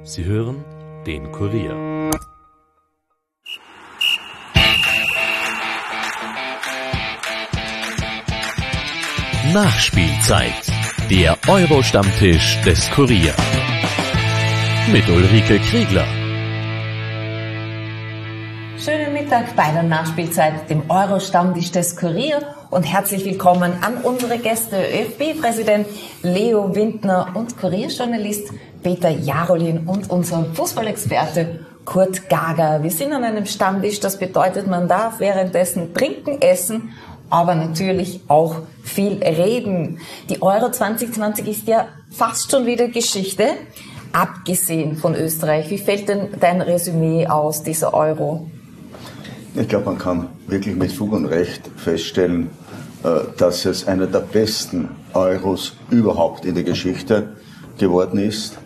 Sie hören den Kurier. Nachspielzeit. Der Euro-Stammtisch des Kurier. Mit Ulrike Kriegler. Schönen Mittag bei der Nachspielzeit, dem Euro-Stammtisch des Kurier, und herzlich willkommen an unsere Gäste, ÖFB-Präsident Leo Windner und Kurierjournalist Peter Jarolin und unser Fußballexperte Kurt Gager. Wir sind an einem Stammtisch, das bedeutet, man darf währenddessen trinken, essen, aber natürlich auch viel reden. Die Euro 2020 ist ja fast schon wieder Geschichte, abgesehen von Österreich. Wie fällt denn dein Resümee aus, dieser Euro? Ich glaube, man kann wirklich mit Fug und Recht feststellen, dass es einer der besten Euros überhaupt in der Geschichte geworden ist.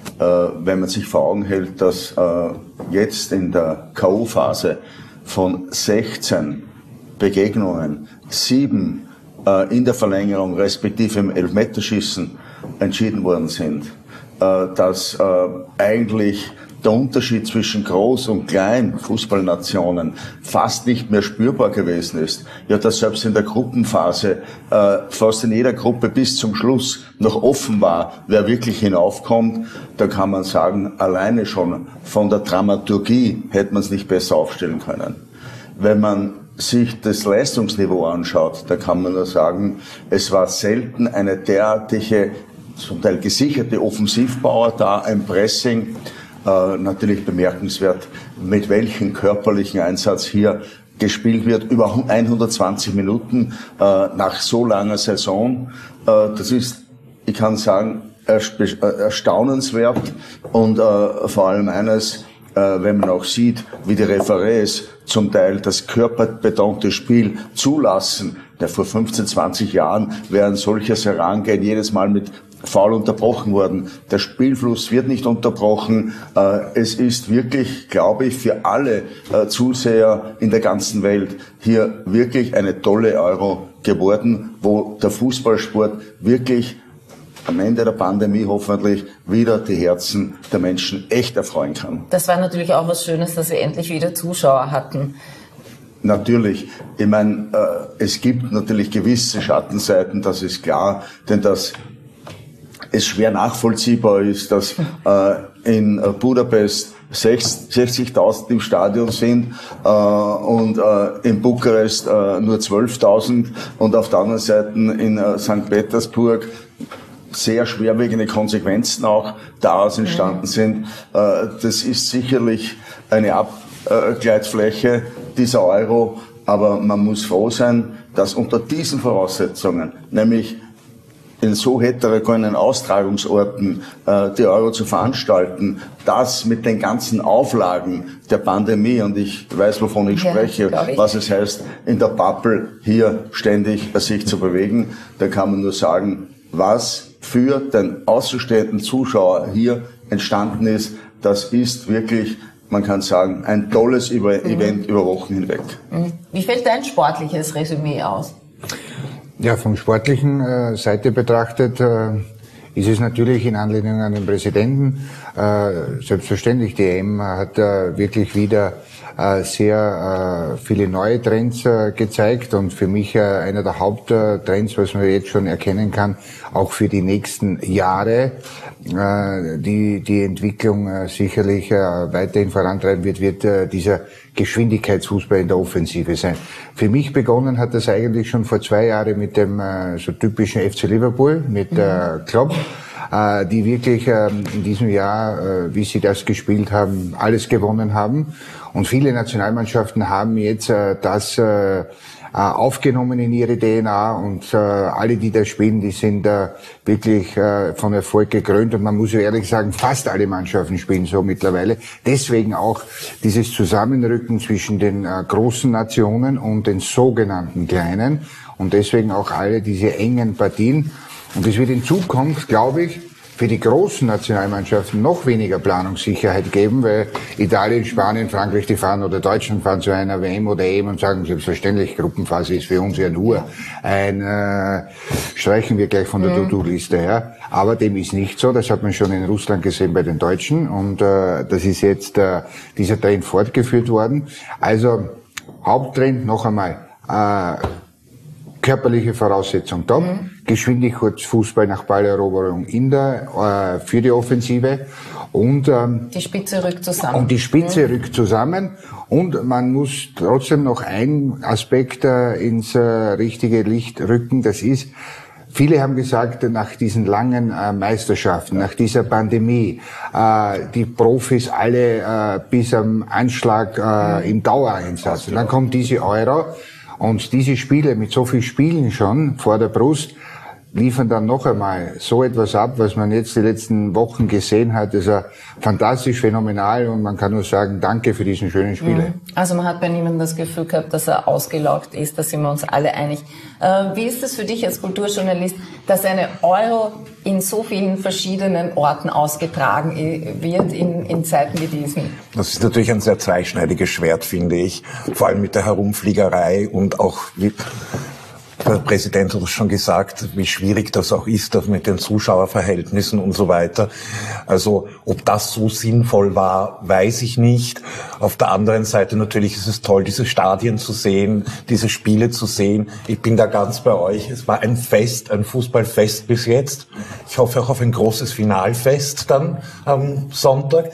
Wenn man sich vor Augen hält, dass jetzt in der K.O.-Phase von 16 Begegnungen 7 in der Verlängerung respektive im Elfmeterschießen entschieden worden sind, dass eigentlich der Unterschied zwischen Groß- und Klein-Fußballnationen fast nicht mehr spürbar gewesen ist. Ja, dass selbst in der Gruppenphase fast in jeder Gruppe bis zum Schluss noch offen war, wer wirklich hinaufkommt, da kann man sagen, alleine schon von der Dramaturgie hätte man es nicht besser aufstellen können. Wenn man sich das Leistungsniveau anschaut, da kann man nur sagen, es war selten eine derartige, zum Teil gesicherte Offensivpower da, ein Pressing. Natürlich bemerkenswert, mit welchem körperlichen Einsatz hier gespielt wird, über 120 Minuten nach so langer Saison. Das ist, ich kann sagen, erstaunenswert, und vor allem eines, wenn man auch sieht, wie die Referees zum Teil das körperbetonte Spiel zulassen. Ja, vor 15, 20 Jahren wäre ein solches Herangehen jedes Mal mit Foul unterbrochen worden. Der Spielfluss wird nicht unterbrochen. Es ist wirklich, glaube ich, für alle Zuseher in der ganzen Welt hier wirklich eine tolle Euro geworden, wo der Fußballsport wirklich am Ende der Pandemie hoffentlich wieder die Herzen der Menschen echt erfreuen kann. Das war natürlich auch was Schönes, dass wir endlich wieder Zuschauer hatten. Natürlich. Ich meine, es gibt natürlich gewisse Schattenseiten, das ist klar, denn dass es schwer nachvollziehbar ist, dass in Budapest 60.000 im Stadion sind und in Bukarest nur 12.000 und auf der anderen Seite in St. Petersburg sehr schwerwiegende Konsequenzen auch daraus entstanden sind. Das ist sicherlich eine Abgleitfläche dieser Euro, aber man muss froh sein, dass unter diesen Voraussetzungen, nämlich in so heterogenen Austragungsorten die Euro zu veranstalten, das mit den ganzen Auflagen der Pandemie, und ich weiß, wovon ich spreche, was es heißt, in der Bubble hier ständig sich zu bewegen, da kann man nur sagen, was für den außenstehenden Zuschauer hier entstanden ist, das ist wirklich, man kann sagen, ein tolles Event über Wochen hinweg. Wie fällt dein sportliches Resümee aus? Ja, von sportlichen Seite betrachtet ist es natürlich in Anlehnung an den Präsidenten. Selbstverständlich, die EM hat wirklich wieder sehr viele neue Trends gezeigt, und für mich einer der Haupttrends, was man jetzt schon erkennen kann, auch für die nächsten Jahre, die Entwicklung sicherlich weiterhin vorantreiben wird dieser Geschwindigkeitsfußball in der Offensive sein. Für mich begonnen hat das eigentlich schon vor 2 Jahren mit dem so typischen FC Liverpool, mit Klopp, die wirklich in diesem Jahr, wie sie das gespielt haben, alles gewonnen haben. Und viele Nationalmannschaften haben jetzt das aufgenommen in ihre DNA, und alle, die da spielen, die sind wirklich von Erfolg gekrönt, und man muss ja ehrlich sagen, fast alle Mannschaften spielen so mittlerweile. Deswegen auch dieses Zusammenrücken zwischen den großen Nationen und den sogenannten kleinen, und deswegen auch alle diese engen Partien. Und es wird in Zukunft, glaube ich, für die großen Nationalmannschaften noch weniger Planungssicherheit geben, weil Italien, Spanien, Frankreich, die fahren oder Deutschland fahren zu einer WM oder EM und sagen, selbstverständlich, Gruppenphase ist für uns ja nur ein, streichen wir gleich von der To-Do-Liste her. Aber dem ist nicht so, das hat man schon in Russland gesehen bei den Deutschen und das ist jetzt dieser Trend fortgeführt worden. Also Haupttrend noch einmal, körperliche Voraussetzung top, Geschwindigkeitsfußball nach Balleroberung für die Offensive und die Spitze rückt zusammen. Und die Spitze rückt zusammen und man muss trotzdem noch einen Aspekt ins richtige Licht rücken, das ist, viele haben gesagt, nach diesen langen Meisterschaften, nach dieser Pandemie, die Profis alle bis am Anschlag im Dauereinsatz. Und dann kommt diese Euro. Und diese Spiele mit so vielen Spielen schon vor der Brust liefern dann noch einmal so etwas ab, was man jetzt die letzten Wochen gesehen hat. Das ist ja fantastisch, phänomenal und man kann nur sagen, danke für diesen schönen Spiele. Also man hat bei niemandem das Gefühl gehabt, dass er ausgelaugt ist, da sind wir uns alle einig. Wie ist es für dich als Kulturjournalist, dass eine Euro in so vielen verschiedenen Orten ausgetragen wird in Zeiten wie diesen? Das ist natürlich ein sehr zweischneidiges Schwert, finde ich. Vor allem mit der Herumfliegerei und auch der Präsident hat es schon gesagt, wie schwierig das auch ist, das mit den Zuschauerverhältnissen und so weiter. Also, ob das so sinnvoll war, weiß ich nicht. Auf der anderen Seite natürlich ist es toll, diese Stadien zu sehen, diese Spiele zu sehen. Ich bin da ganz bei euch. Es war ein Fest, ein Fußballfest bis jetzt. Ich hoffe auch auf ein großes Finalfest dann am Sonntag.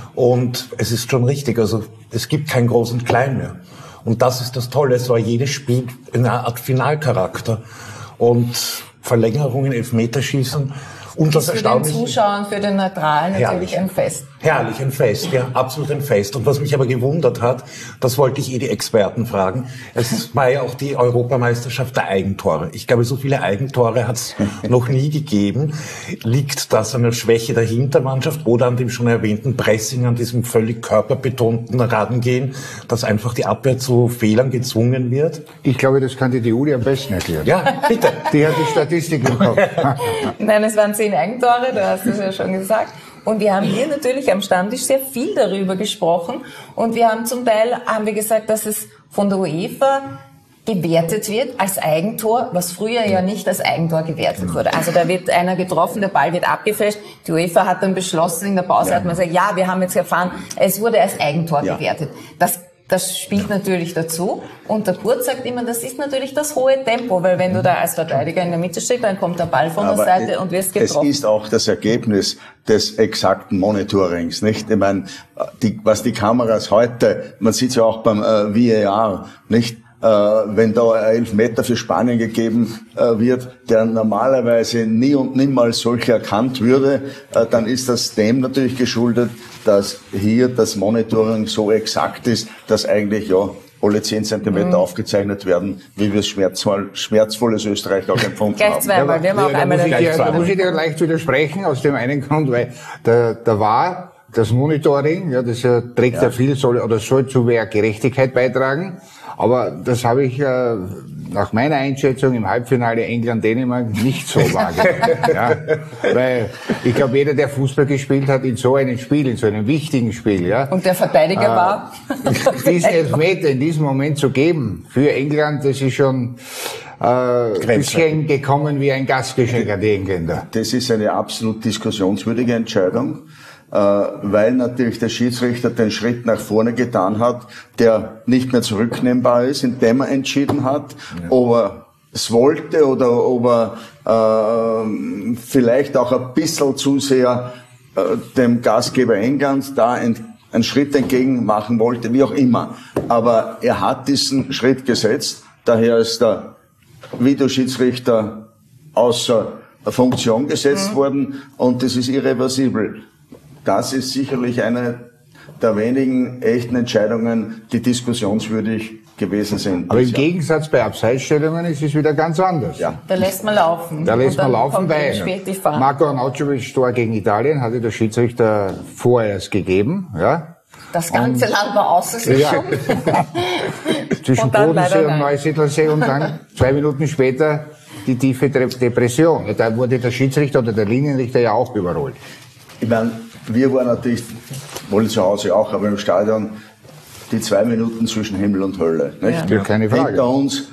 Und es ist schon richtig, also es gibt kein Groß und Klein mehr. Und das ist das Tolle, es war jedes Spiel in einer Art Finalcharakter. Und Verlängerungen, Elfmeterschießen. Und das Erstaunliche. Für den Zuschauern, für den Neutralen natürlich ein Fest. Herrlich, ein Fest, ja, absolut ein Fest. Und was mich aber gewundert hat, das wollte ich die Experten fragen, es war ja auch die Europameisterschaft der Eigentore. Ich glaube, so viele Eigentore hat es noch nie gegeben. Liegt das an der Schwäche der Hintermannschaft oder an dem schon erwähnten Pressing, an diesem völlig körperbetonten Rangehen, dass einfach die Abwehr zu Fehlern gezwungen wird? Ich glaube, das kann die Uli am besten erklären. Ja, bitte. Die hat die Statistik im Kopf. Nein, es waren 10 Eigentore, du hast es ja schon gesagt. Und wir haben hier natürlich am Stammtisch sehr viel darüber gesprochen. Und wir haben zum Teil, haben wir gesagt, dass es von der UEFA gewertet wird als Eigentor, was früher ja nicht als Eigentor gewertet wurde. Also da wird einer getroffen, der Ball wird abgefälscht. Die UEFA hat dann beschlossen, in der Pause hat man gesagt, ja, wir haben jetzt erfahren, es wurde als Eigentor gewertet. Das spielt natürlich dazu. Und der Kurt sagt immer, das ist natürlich das hohe Tempo, weil wenn du da als Verteidiger in der Mitte stehst, dann kommt der Ball von der Seite und wirst getroffen. Es ist auch das Ergebnis des exakten Monitorings, nicht? Ich meine, was die Kameras heute, man sieht es ja auch beim VAR, nicht? Wenn da ein Elfmeter für Spanien gegeben wird, der normalerweise nie und niemals solch erkannt würde, dann ist das dem natürlich geschuldet, dass hier das Monitoring so exakt ist, dass eigentlich alle 10 Zentimeter aufgezeichnet werden, wie wir es schmerzvolles Österreich auch empfunden Gleich haben. zweimal, wir haben auch einmal da muss ich dir leicht widersprechen, aus dem einen Grund, weil da war das Monitoring, ja, das trägt ja viel, soll zu mehr Gerechtigkeit beitragen. Aber das habe ich nach meiner Einschätzung im Halbfinale England-Dänemark nicht so wahrgenommen. Ja, weil ich glaube, jeder, der Fußball gespielt hat, in so einem Spiel, in so einem wichtigen Spiel, ja. Und der Verteidiger war? Diesen Elfmeter in diesem Moment zu geben für England, das ist schon ein bisschen gekommen wie ein Gastgeschenk an die Engländer. Das ist eine absolut diskussionswürdige Entscheidung, weil natürlich der Schiedsrichter den Schritt nach vorne getan hat, der nicht mehr zurücknehmbar ist, indem er entschieden hat, ob er es wollte oder ob er vielleicht auch ein bisschen zu sehr dem Gastgeber England da einen Schritt entgegen machen wollte, wie auch immer. Aber er hat diesen Schritt gesetzt, daher ist der Videoschiedsrichter außer Funktion gesetzt worden und das ist irreversibel. Das ist sicherlich eine der wenigen echten Entscheidungen, die diskussionswürdig gewesen sind. Aber im Gegensatz bei Abseitsstellungen ist es wieder ganz anders. Ja. Da lässt man laufen. Da lässt man laufen, weil Marco Arnautovic Tor gegen Italien hatte der Schiedsrichter vorerst gegeben, ja. Das ganze Land war außer sich schon. Zwischen Bodensee und Neusiedlersee und dann 2 Minuten später die tiefe Depression. Da wurde der Schiedsrichter oder der Linienrichter ja auch überrollt. Ich meine, wir waren natürlich, wohl zu Hause auch, aber im Stadion die 2 Minuten zwischen Himmel und Hölle. Nicht? Ja, keine Frage. Hinter uns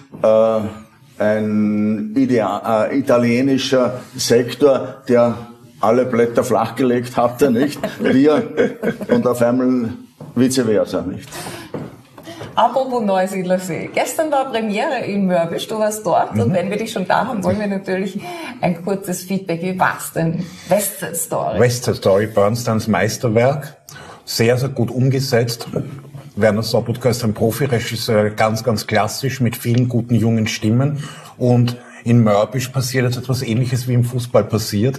ein italienischer Sektor, der alle Blätter flachgelegt hatte, nicht? Wir und auf einmal vice versa, nicht? Apropos Neusiedlersee. Gestern war Premiere in Mörbisch, du warst dort und wenn wir dich schon da haben, wollen wir natürlich ein kurzes Feedback. Wie war's denn? West Side Story. West Side Story, Bernsteins Meisterwerk. Sehr, sehr gut umgesetzt. Werner Sobotka ist ein Profiregisseur, ganz, ganz klassisch mit vielen guten jungen Stimmen. Und in Mörbisch passiert jetzt etwas Ähnliches wie im Fußball passiert.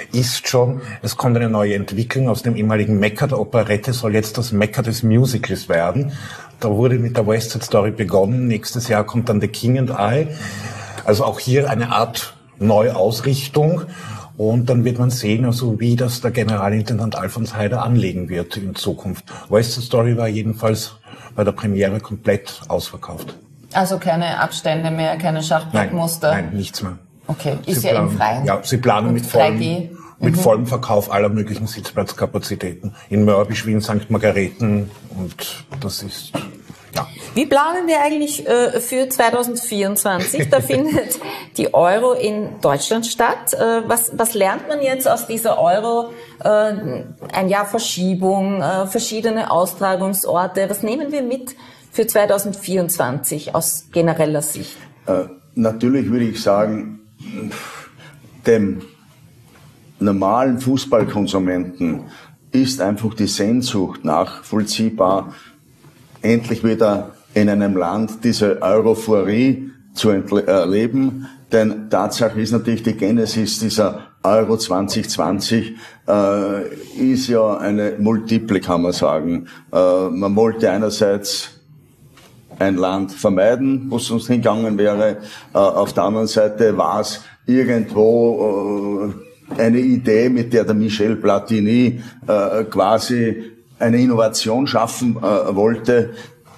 Es kommt eine neue Entwicklung aus dem ehemaligen Mekka der Operette, soll jetzt das Mekka des Musicals werden. Da wurde mit der West Side Story begonnen. Nächstes Jahr kommt dann The King and I. Also auch hier eine Art Neuausrichtung. Und dann wird man sehen, also wie das der Generalintendant Alfons Heider anlegen wird in Zukunft. West Side Story war jedenfalls bei der Premiere komplett ausverkauft. Also keine Abstände mehr, keine Schachbrettmuster? Nein, nichts mehr. Okay, ist ja im Freien. Ja, sie planen mit vollem Verkauf aller möglichen Sitzplatzkapazitäten. In Mörbisch wie in St. Margareten und das ist, ja. Wie planen wir eigentlich für 2024? Da findet die Euro in Deutschland statt. Was lernt man jetzt aus dieser Euro? Ein Jahr Verschiebung, verschiedene Austragungsorte. Was nehmen wir mit für 2024 aus genereller Sicht? Natürlich würde ich sagen, dem normalen Fußballkonsumenten ist einfach die Sehnsucht nachvollziehbar, endlich wieder in einem Land diese Europhorie zu erleben. Denn Tatsache ist natürlich, die Genesis dieser Euro 2020 ist ja eine multiple, kann man sagen. Man wollte einerseits ein Land vermeiden, wo es sonst hingegangen wäre. Auf der anderen Seite war es irgendwo eine Idee, mit der Michel Platini quasi eine Innovation schaffen wollte.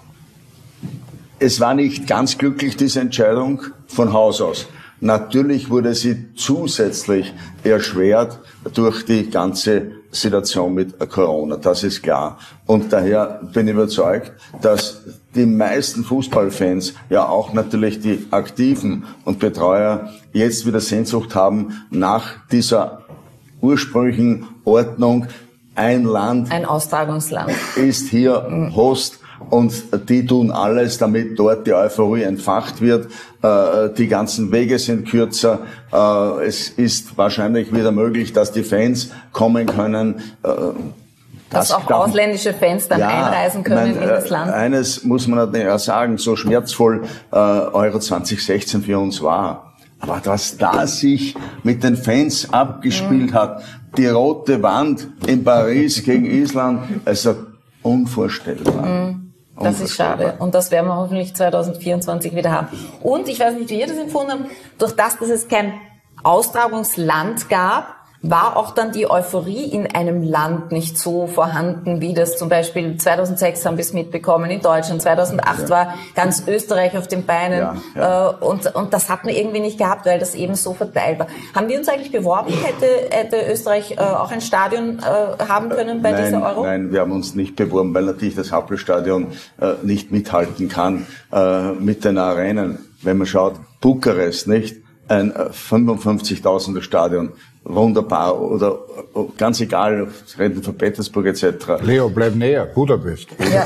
Es war nicht ganz glücklich, diese Entscheidung von Haus aus. Natürlich wurde sie zusätzlich erschwert durch die ganze Situation mit Corona, das ist klar. Und daher bin ich überzeugt, dass die meisten Fußballfans, ja auch natürlich die Aktiven und Betreuer, jetzt wieder Sehnsucht haben nach dieser ursprünglichen Ordnung. Ein Land, ein Austragungsland, ist hier Host. Und die tun alles, damit dort die Euphorie entfacht wird. Die ganzen Wege sind kürzer. Es ist wahrscheinlich wieder möglich, dass die Fans kommen können. Dass auch ausländische Fans dann einreisen können in das Land. Eines muss man natürlich auch sagen, so schmerzvoll Euro 2016 für uns war. Aber was da sich mit den Fans abgespielt hat, die rote Wand in Paris gegen Island, also unvorstellbar. Das ist schade. Und das werden wir hoffentlich 2024 wieder haben. Und ich weiß nicht, wie ihr das empfunden habt, durch das, dass es kein Austragungsland gab, war auch dann die Euphorie in einem Land nicht so vorhanden, wie das zum Beispiel 2006 haben wir es mitbekommen in Deutschland, 2008 war ganz Österreich auf den Beinen und das hat man irgendwie nicht gehabt, weil das eben so verteilt war. Haben wir uns eigentlich beworben? Hätte Österreich auch ein Stadion haben können bei dieser Euro? Nein, wir haben uns nicht beworben, weil natürlich das Hauptstadion nicht mithalten kann mit den Arenen. Wenn man schaut, Bukarest, nicht? Ein 55.000er Stadion, wunderbar, oder ganz egal, reden von Petersburg etc. Leo, bleib näher, Budapest. Ja.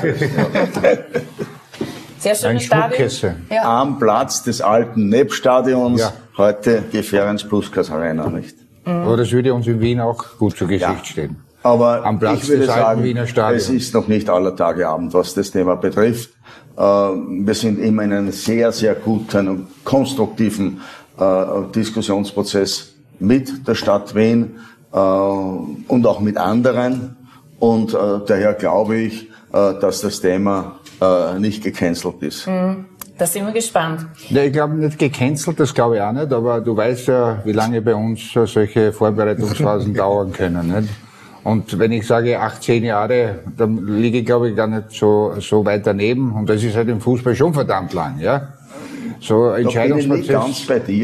Sehr schönes Stadion. Ja. Am Platz des alten NEP-Stadions, heute die Ferenc Puskás Arena, nicht? Aber das würde uns in Wien auch gut zur Gesicht stehen. Aber am Platz ich würde des alten sagen, Wiener Stadions. Es ist noch nicht aller Tage Abend, was das Thema betrifft. Wir sind immer in einem sehr, sehr guten und konstruktiven Diskussionsprozess mit der Stadt Wien und auch mit anderen. Und daher glaube ich, dass das Thema nicht gecancelt ist. Da sind wir gespannt. Ja, ich glaube nicht gecancelt, das glaube ich auch nicht, aber du weißt ja, wie lange bei uns solche Vorbereitungsphasen dauern können. Nicht? Und wenn ich sage 18 Jahre, dann liege ich, glaube ich, gar nicht so weit daneben. Und das ist halt im Fußball schon verdammt lang, ja. So Entscheidungsprozess. Da bin ich nicht ganz bei dir.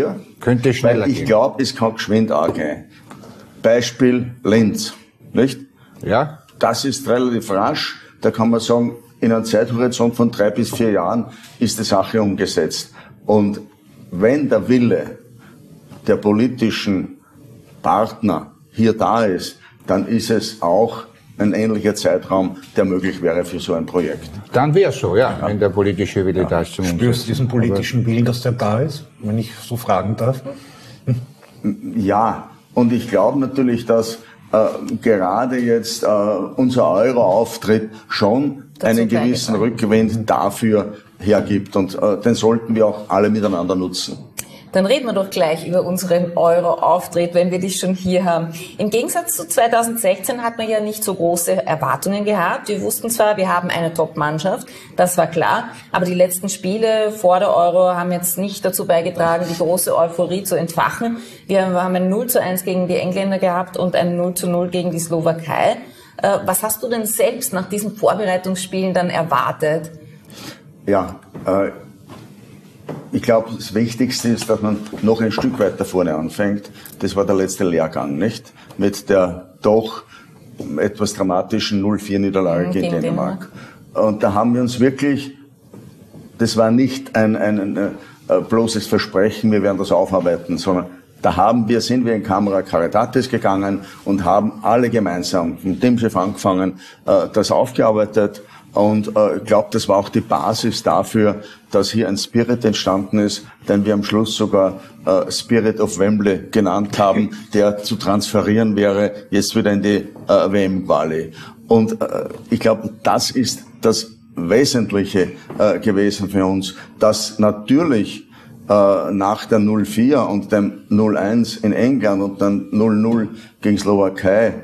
Könnte schneller Weil ich gehen. glaube, es kann geschwind auch gehen. Beispiel Linz, nicht? Ja? Das ist relativ rasch. Da kann man sagen, in einem Zeithorizont von 3 bis 4 Jahren ist die Sache umgesetzt. Und wenn der Wille der politischen Partner hier da ist, dann ist es auch ein ähnlicher Zeitraum, der möglich wäre für so ein Projekt. Dann wäre es so, ja, wenn der politische Wille da ist zum Spürst Umsetzen. du diesen politischen Willen, dass der da ist, wenn ich so fragen darf? Ja, und ich glaube natürlich, dass gerade jetzt unser Euro-Auftritt schon einen gewissen Rückgewinn dafür hergibt. Und den sollten wir auch alle miteinander nutzen. Dann reden wir doch gleich über unseren Euro-Auftritt, wenn wir dich schon hier haben. Im Gegensatz zu 2016 hat man ja nicht so große Erwartungen gehabt. Wir wussten zwar, wir haben eine Top-Mannschaft, das war klar, aber die letzten Spiele vor der Euro haben jetzt nicht dazu beigetragen, die große Euphorie zu entfachen. Wir haben ein 0:1 gegen die Engländer gehabt und ein 0:0 gegen die Slowakei. Was hast du denn selbst nach diesen Vorbereitungsspielen dann erwartet? Ja, ich glaube, das Wichtigste ist, dass man noch ein Stück weiter vorne anfängt. Das war der letzte Lehrgang, nicht? Mit der doch etwas dramatischen 0:4-Niederlage gegen Dänemark. Und da haben wir uns wirklich, das war nicht ein bloßes Versprechen, wir werden das aufarbeiten, sondern sind wir in Camera Caritatis gegangen und haben alle gemeinsam, vom Teamchef angefangen, das aufgearbeitet. Und ich glaube, das war auch die Basis dafür, dass hier ein Spirit entstanden ist, den wir am Schluss sogar Spirit of Wembley genannt haben, der zu transferieren wäre jetzt wieder in die WM-Quali. Und ich glaube, das ist das Wesentliche gewesen für uns, dass natürlich nach der 0:4 und dem 0:1 in England und dann 0:0 gegen Slowakei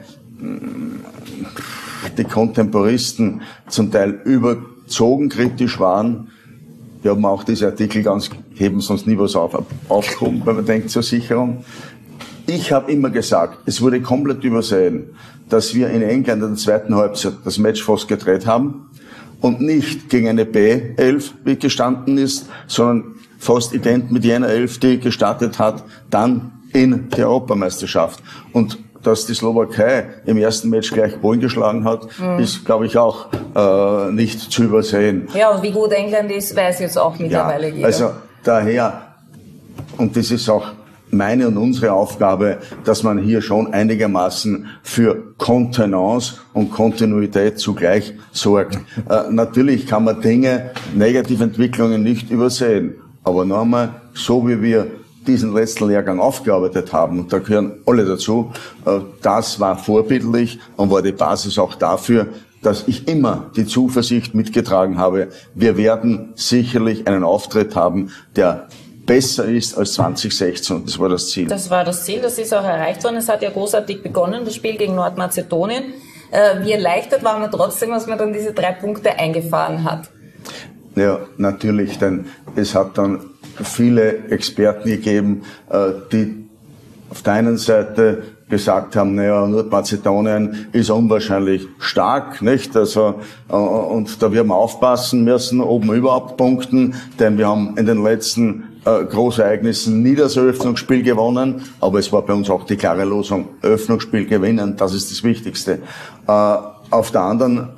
die Kontemporisten zum Teil überzogen kritisch waren. Wir haben auch diese Artikel heben sonst nie was aufgehoben, weil man denkt zur Sicherung. Ich habe immer gesagt, es wurde komplett übersehen, dass wir in England in der zweiten Halbzeit das Match fast gedreht haben und nicht gegen eine B11, wie gestanden ist, sondern fast ident mit jener 11, die gestartet hat, dann in die Europameisterschaft. Und dass die Slowakei im ersten Match gleich Polen geschlagen hat, ist, glaube ich, auch nicht zu übersehen. Ja, und wie gut England ist, weiß jetzt auch mittlerweile jeder. Also daher, und das ist auch meine und unsere Aufgabe, dass man hier schon einigermaßen für Kontenance und Kontinuität zugleich sorgt. Natürlich kann man Dinge, Negativentwicklungen nicht übersehen. Aber noch einmal, so wie wir diesen letzten Lehrgang aufgearbeitet haben, und da gehören alle dazu, das war vorbildlich und war die Basis auch dafür, dass ich immer die Zuversicht mitgetragen habe, wir werden sicherlich einen Auftritt haben, der besser ist als 2016. Das war das Ziel. Das war das Ziel, das ist auch erreicht worden. Es hat ja großartig begonnen, das Spiel gegen Nordmazedonien. Wie erleichtert waren wir trotzdem, dass man dann diese 3 Punkte eingefahren hat? Ja, natürlich, denn es hat dann viele Experten gegeben, die auf der einen Seite gesagt haben, naja, Nordmazedonien ist unwahrscheinlich stark, nicht? Also, und da werden wir aufpassen müssen, ob wir überhaupt punkten, denn wir haben in den letzten Großereignissen nie das Eröffnungsspiel gewonnen, aber es war bei uns auch die klare Losung, Eröffnungsspiel gewinnen, das ist das Wichtigste. Auf der anderen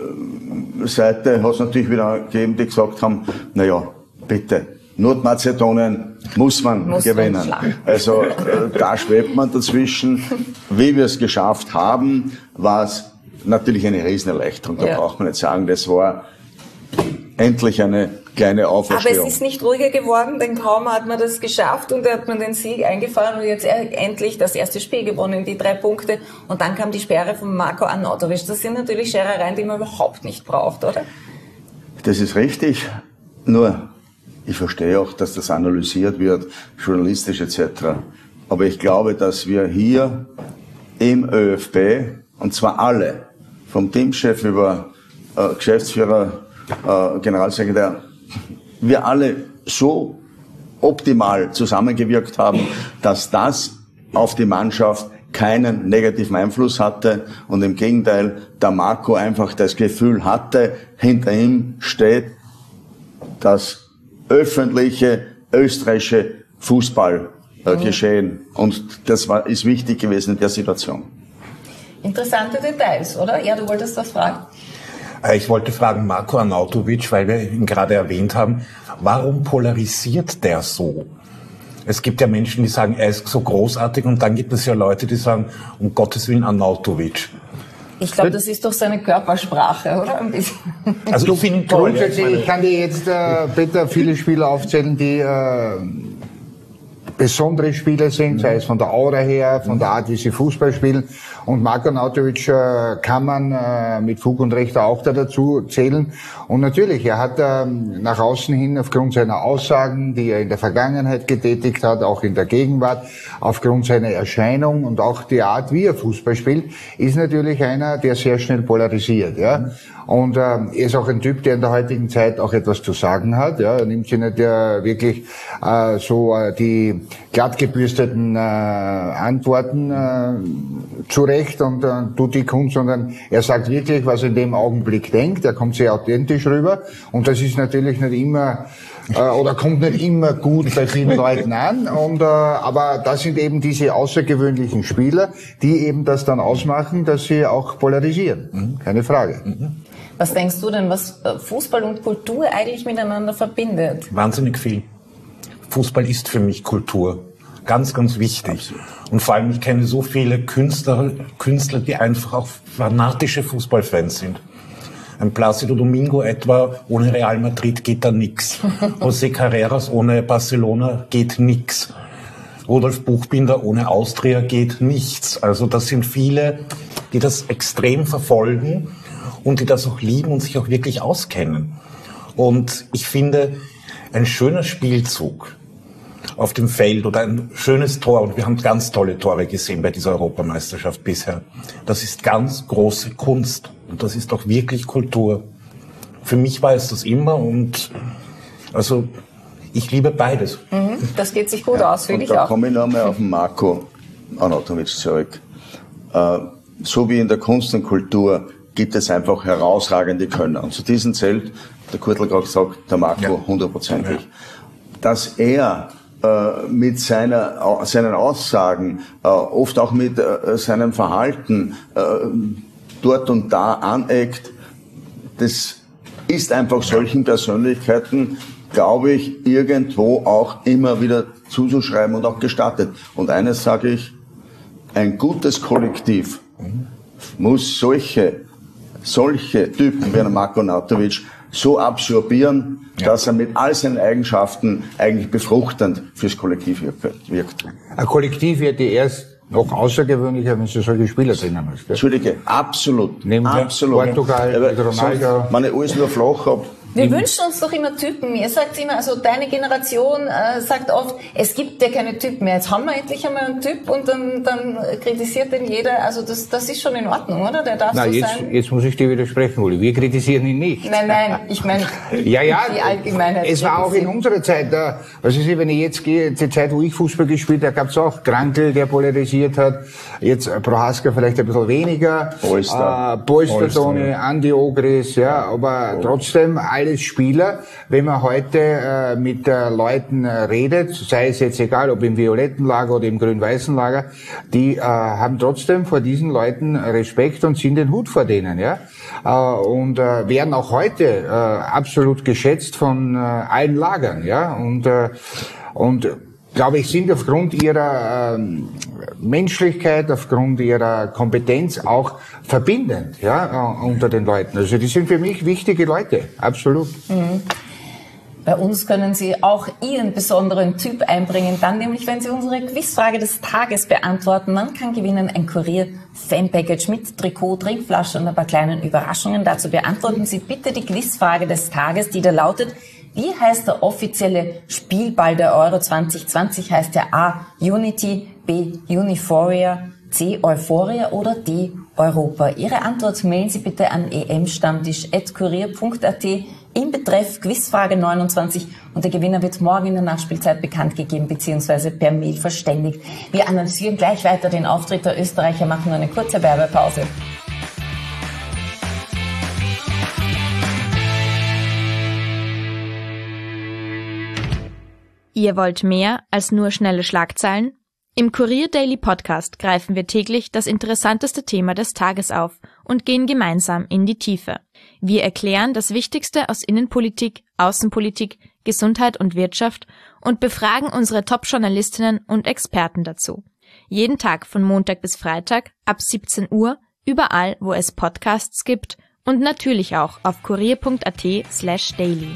Seite hat es natürlich wieder gegeben, die gesagt haben, naja, bitte, Nordmazedonien muss man gewinnen. Also da schwebt man dazwischen. Wie wir es geschafft haben, war es natürlich eine Riesenerleichterung. Da braucht man nicht sagen, das war endlich eine kleine Auferstehung. Aber es ist nicht ruhiger geworden, denn kaum hat man das geschafft und da hat man den Sieg eingefahren und jetzt endlich das erste Spiel gewonnen, die 3 Punkte. Und dann kam die Sperre von Marko Arnautovic. Das sind natürlich Scherereien, die man überhaupt nicht braucht, oder? Das ist richtig. Nur, ich verstehe auch, dass das analysiert wird, journalistisch etc. Aber ich glaube, dass wir hier im ÖFB, und zwar alle, vom Teamchef über Geschäftsführer, Generalsekretär, wir alle so optimal zusammengewirkt haben, dass das auf die Mannschaft keinen negativen Einfluss hatte und im Gegenteil, der Marco einfach das Gefühl hatte, hinter ihm steht das öffentliche österreichische Fußball geschehen. Und das ist wichtig gewesen in der Situation. Interessante Details, oder? Ja, du wolltest was fragen. Ich wollte fragen, Marko Arnautovic, weil wir ihn gerade erwähnt haben, warum polarisiert der so? Es gibt ja Menschen, die sagen, er ist so großartig, und dann gibt es ja Leute, die sagen, um Gottes Willen Arnautovic. Ich glaube, das ist doch seine Körpersprache, oder? Ein bisschen. Also ich finde ihn toll. Grundsätzlich, ich kann dir jetzt, Peter, viele Spieler aufzählen, die besondere Spieler sind, sei es von der Aura her, von der Art, wie sie Fußball spielen. Und Marko Arnautovic kann man mit Fug und Recht auch dazu zählen. Und natürlich, er hat nach außen hin aufgrund seiner Aussagen, die er in der Vergangenheit getätigt hat, auch in der Gegenwart, aufgrund seiner Erscheinung und auch die Art, wie er Fußball spielt, ist natürlich einer, der sehr schnell polarisiert. Ja. Und er ist auch ein Typ, der in der heutigen Zeit auch etwas zu sagen hat. Ja. Er nimmt sich nicht wirklich die glattgebürsteten Antworten zurecht und tut die Kunst, sondern er sagt wirklich, was er in dem Augenblick denkt. Er kommt sehr authentisch rüber, und das ist natürlich nicht immer oder kommt nicht immer gut bei vielen Leuten an. Und aber das sind eben diese außergewöhnlichen Spieler, die eben das dann ausmachen, dass sie auch polarisieren. Keine Frage. Was denkst du denn, was Fußball und Kultur eigentlich miteinander verbindet? Wahnsinnig viel. Fußball ist für mich Kultur. Ganz, ganz wichtig. Absolut. Und vor allem, ich kenne so viele Künstler, die einfach auch fanatische Fußballfans sind. Ein Plácido Domingo etwa, ohne Real Madrid geht da nix. José Carreras ohne Barcelona geht nix. Rudolf Buchbinder ohne Austria geht nichts. Also das sind viele, die das extrem verfolgen und die das auch lieben und sich auch wirklich auskennen. Und ich finde, ein schöner Spielzug auf dem Feld oder ein schönes Tor, und wir haben ganz tolle Tore gesehen bei dieser Europameisterschaft bisher, das ist ganz große Kunst und das ist auch wirklich Kultur. Für mich war es das immer, und also ich liebe beides. Das geht sich gut aus, finde ich auch. Da komme ich nochmal auf den Marko Arnautovic zurück. So wie in der Kunst und Kultur gibt es einfach herausragende Könner. Und zu diesem zählt, der Kurtl gerade gesagt, der Marko 100%. Ja. Dass er mit seinen Aussagen, oft auch mit seinem Verhalten dort und da aneckt, das ist einfach solchen Persönlichkeiten, glaube ich, irgendwo auch immer wieder zuzuschreiben und auch gestattet. Und eines sage ich, ein gutes Kollektiv muss solche Typen wie Marko Arnautovic so absorbieren, dass er mit all seinen Eigenschaften eigentlich befruchtend fürs Kollektiv wirkt. Ein Kollektiv wird erst noch außergewöhnlicher, wenn du solche Spieler drinnen hast. Entschuldige, absolut. Neben Portugal, mit Ronaldo. Wenn ich alles nur flach habe. Wir wünschen uns doch immer Typen. Ihr sagt immer, also deine Generation sagt oft, es gibt ja keine Typen mehr. Jetzt haben wir endlich einmal einen Typ, und dann kritisiert den jeder. Also das ist schon in Ordnung, oder? Der darf so sein. Jetzt muss ich dir widersprechen, Uli. Wir kritisieren ihn nicht. Nein, ich meine die Allgemeinheit. Es war auch in unserer Zeit, was ich sehe, wenn ich jetzt gehe, die Zeit, wo ich Fußball gespielt habe, gab es auch Krankl, der polarisiert hat. Jetzt Prohaska vielleicht ein bisschen weniger. Polster, Toni, Andi Ogris, ja, aber trotzdem alles Spieler. Wenn man heute mit Leuten redet, sei es jetzt egal, ob im violetten Lager oder im grün-weißen Lager, die haben trotzdem vor diesen Leuten Respekt und ziehen den Hut vor denen, ja, und werden auch heute absolut geschätzt von allen Lagern, ja, und glaube ich, sind aufgrund ihrer Menschlichkeit, aufgrund ihrer Kompetenz auch verbindend, ja, unter den Leuten. Also die sind für mich wichtige Leute, absolut. Bei uns können Sie auch Ihren besonderen Typ einbringen, dann nämlich, wenn Sie unsere Quizfrage des Tages beantworten. Man kann gewinnen ein Kurier-Fan-Package mit Trikot, Trinkflasche und ein paar kleinen Überraschungen. Dazu beantworten Sie bitte die Quizfrage des Tages, die da lautet: Wie heißt der offizielle Spielball der Euro 2020? Heißt der A. Unity, B. Uniforia, C. Euphoria oder D. Europa? Ihre Antwort mailen Sie bitte an emstammtisch@kurier.at im Betreff Quizfrage 29, und der Gewinner wird morgen in der Nachspielzeit bekannt gegeben bzw. per Mail verständigt. Wir analysieren gleich weiter den Auftritt der Österreicher, machen nur eine kurze Werbepause. Ihr wollt mehr als nur schnelle Schlagzeilen? Im Kurier Daily Podcast greifen wir täglich das interessanteste Thema des Tages auf und gehen gemeinsam in die Tiefe. Wir erklären das Wichtigste aus Innenpolitik, Außenpolitik, Gesundheit und Wirtschaft und befragen unsere Top-Journalistinnen und Experten dazu. Jeden Tag von Montag bis Freitag ab 17 Uhr, überall, wo es Podcasts gibt und natürlich auch auf kurier.at/daily.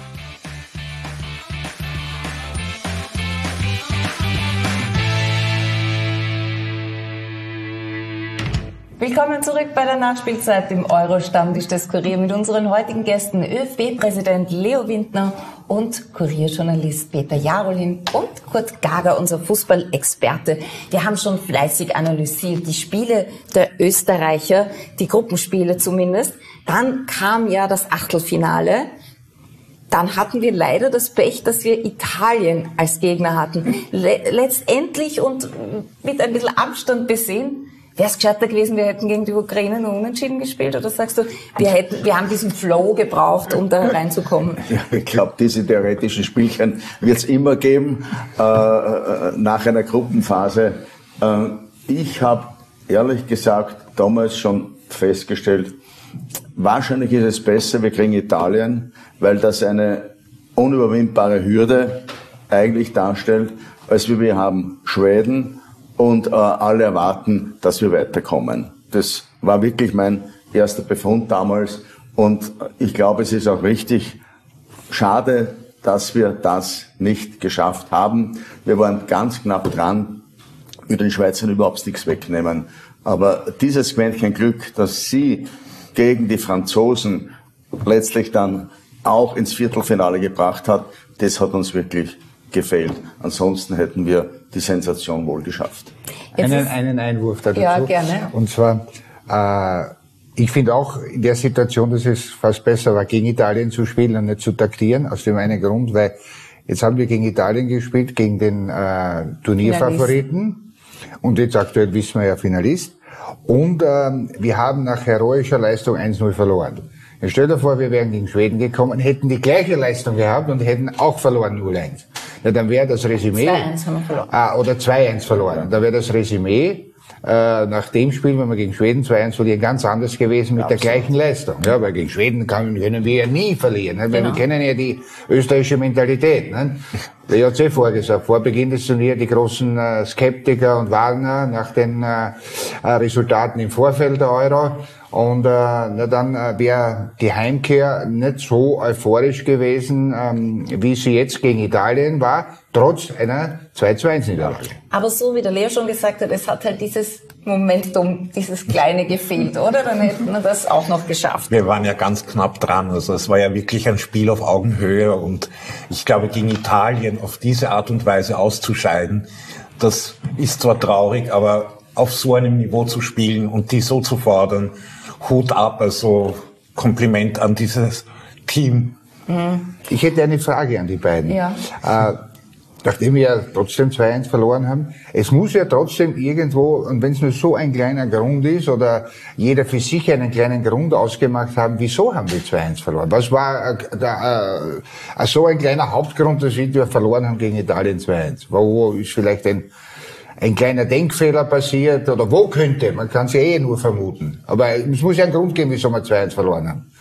Willkommen zurück bei der Nachspielzeit, dem Euro-Stammtisch des Kurier mit unseren heutigen Gästen ÖFB-Präsident Leo Windner und Kurierjournalist Peter Jarolin und Kurt Gager, unser Fußballexperte. Wir haben schon fleißig analysiert die Spiele der Österreicher, die Gruppenspiele zumindest. Dann kam ja das Achtelfinale. Dann hatten wir leider das Pech, dass wir Italien als Gegner hatten. Letztendlich und mit ein bisschen Abstand besehen, wäre es gescheiter gewesen, wir hätten gegen die Ukraine nur unentschieden gespielt? Oder sagst du, wir haben diesen Flow gebraucht, um da reinzukommen? Ja, ich glaube, diese theoretischen Spielchen wird es immer geben nach einer Gruppenphase. Ich habe ehrlich gesagt damals schon festgestellt, wahrscheinlich ist es besser, wir kriegen Italien, weil das eine unüberwindbare Hürde eigentlich darstellt, als wir haben Schweden. Und alle erwarten, dass wir weiterkommen. Das war wirklich mein erster Befund damals. Und ich glaube, es ist auch richtig schade, dass wir das nicht geschafft haben. Wir waren ganz knapp dran, mit den Schweizern überhaupt nichts wegnehmen. Aber dieses Quäntchen Glück, dass sie gegen die Franzosen letztlich dann auch ins Viertelfinale gebracht hat, das hat uns wirklich gefehlt. Ansonsten hätten wir die Sensation wohl geschafft. Einen Einwurf dazu. Ja, gerne. Und zwar, ich finde auch in der Situation, dass es fast besser war, gegen Italien zu spielen und nicht zu taktieren, aus dem einen Grund, weil jetzt haben wir gegen Italien gespielt, gegen den Turnierfavoriten. Und jetzt aktuell wissen wir ja Finalist. Und wir haben nach heroischer Leistung 1-0 verloren. Jetzt stell dir vor, wir wären gegen Schweden gekommen, hätten die gleiche Leistung gehabt und hätten auch verloren 0-1. Ja, dann wäre das Resümee... 2-1 haben wir verloren. Oder 2-1 verloren. Da wäre das Resümee nach dem Spiel, wenn wir gegen Schweden 2-1 verlieren, ganz anders gewesen mit der gleichen Leistung. Ja, weil gegen Schweden können wir ja nie verlieren, ne? Weil wir kennen ja die österreichische Mentalität. Ne? Der hat es vorgesagt, vor Beginn des Turniers die großen Skeptiker und Warner nach den Resultaten im Vorfeld der Euro. Und dann wäre die Heimkehr nicht so euphorisch gewesen, wie sie jetzt gegen Italien war, trotz einer 2-1-Niederlage. Aber so wie der Leo schon gesagt hat, es hat halt dieses Momentum, dieses Kleine gefehlt, oder? Dann hätten wir das auch noch geschafft. Wir waren ja ganz knapp dran. Also es war ja wirklich ein Spiel auf Augenhöhe. Und ich glaube, gegen Italien auf diese Art und Weise auszuscheiden, das ist zwar traurig, aber auf so einem Niveau zu spielen und die so zu fordern, Hut ab, also Kompliment an dieses Team. Ich hätte eine Frage an die beiden. Ja. Nachdem wir ja trotzdem 2-1 verloren haben, es muss ja trotzdem irgendwo, und wenn es nur so ein kleiner Grund ist, oder jeder für sich einen kleinen Grund ausgemacht haben, wieso haben wir 2-1 verloren? Was war so ein kleiner Hauptgrund, dass wir verloren haben gegen Italien 2-1? Wo ist vielleicht ein kleiner Denkfehler passiert, oder wo könnte? Man kann es ja nur vermuten. Aber es muss ja einen Grund geben, wieso wir 2-1 verloren haben.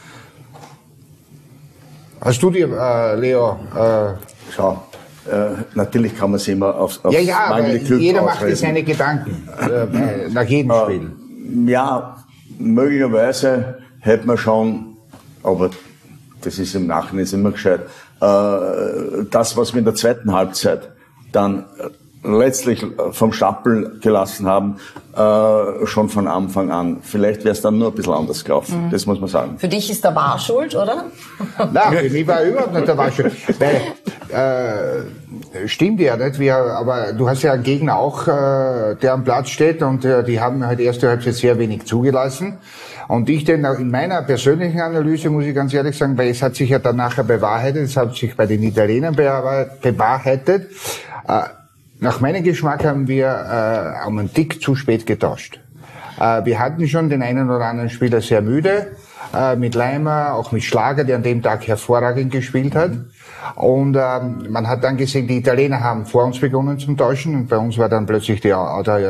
Hast du dir, Leo, Schau, natürlich kann man es immer aufs ja, mangelnde Glück jeder macht ausreden. sich seine Gedanken nach jedem Spiel. Ja, möglicherweise hätte man schon, aber das ist im Nachhinein immer gescheit, das, was wir in der zweiten Halbzeit dann letztlich vom Stapel gelassen haben, schon von Anfang an. Vielleicht wäre es dann nur ein bisschen anders gelaufen, das muss man sagen. Für dich ist der VAR schuld, oder? Nein, für mich war überhaupt nicht der VAR schuld. Weil, stimmt ja nicht, aber du hast ja einen Gegner auch, der am Platz steht, und die haben halt erste Halbzeit sehr wenig zugelassen. Und ich denke, in meiner persönlichen Analyse muss ich ganz ehrlich sagen, weil es hat sich ja dann nachher bewahrheitet, es hat sich bei den Italienern bewahrheitet. Nach meinem Geschmack haben wir um einen Tick zu spät getauscht. Wir hatten schon den einen oder anderen Spieler sehr müde, mit Leimer, auch mit Schlager, der an dem Tag hervorragend gespielt hat. Und man hat dann gesehen, die Italiener haben vor uns begonnen zum Tauschen und bei uns war dann plötzlich der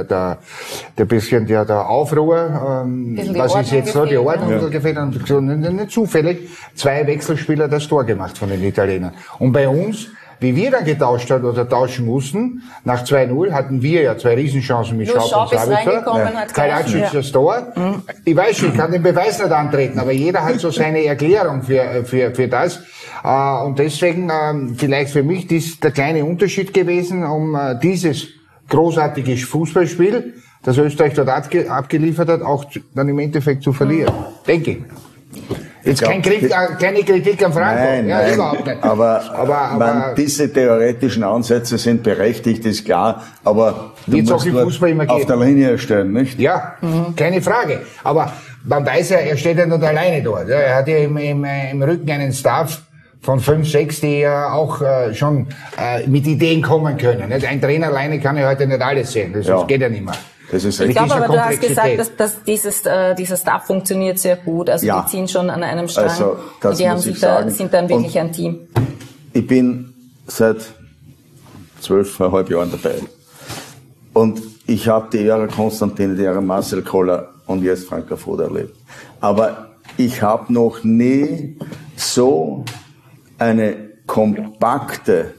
Aufruhr, was ist jetzt so, die Ordnung gefehlt, und so, nicht zufällig 2 Wechselspieler das Tor gemacht von den Italienern. Und bei uns, wie wir dann getauscht haben oder tauschen mussten, nach 2-0 hatten wir ja 2 Riesenchancen mit Schaub und Sabitzer. Kalajdzic das Tor. Ich weiß schon, ich kann den Beweis nicht antreten, aber jeder hat so seine Erklärung für das. Und deswegen vielleicht für mich der kleine Unterschied gewesen, um dieses großartige Fußballspiel, das Österreich dort abgeliefert hat, auch dann im Endeffekt zu verlieren. Denke ich. Jetzt keine Kritik an Franco. Nein, überhaupt nicht. Aber diese theoretischen Ansätze sind berechtigt, ist klar. Aber du musst auf der Linie stehen, nicht? Ja, keine Frage. Aber man weiß ja, er steht ja nicht alleine dort. Er hat ja im Rücken einen Staff von 5, 6, die ja auch schon mit Ideen kommen können. Ein Trainer alleine kann ja heute nicht alles sehen. Das geht ja nicht mehr. Ich glaube aber, du hast gesagt, dass dieser Staff funktioniert sehr gut. Also die ziehen schon an einem Strang. Also, das und die sind dann wirklich ein Team. Ich bin seit 12,5 Jahren dabei. Und ich habe die Ära Konstantin, die Ära Marcel Koller und jetzt Franco Foda erlebt. Aber ich habe noch nie so eine kompakte,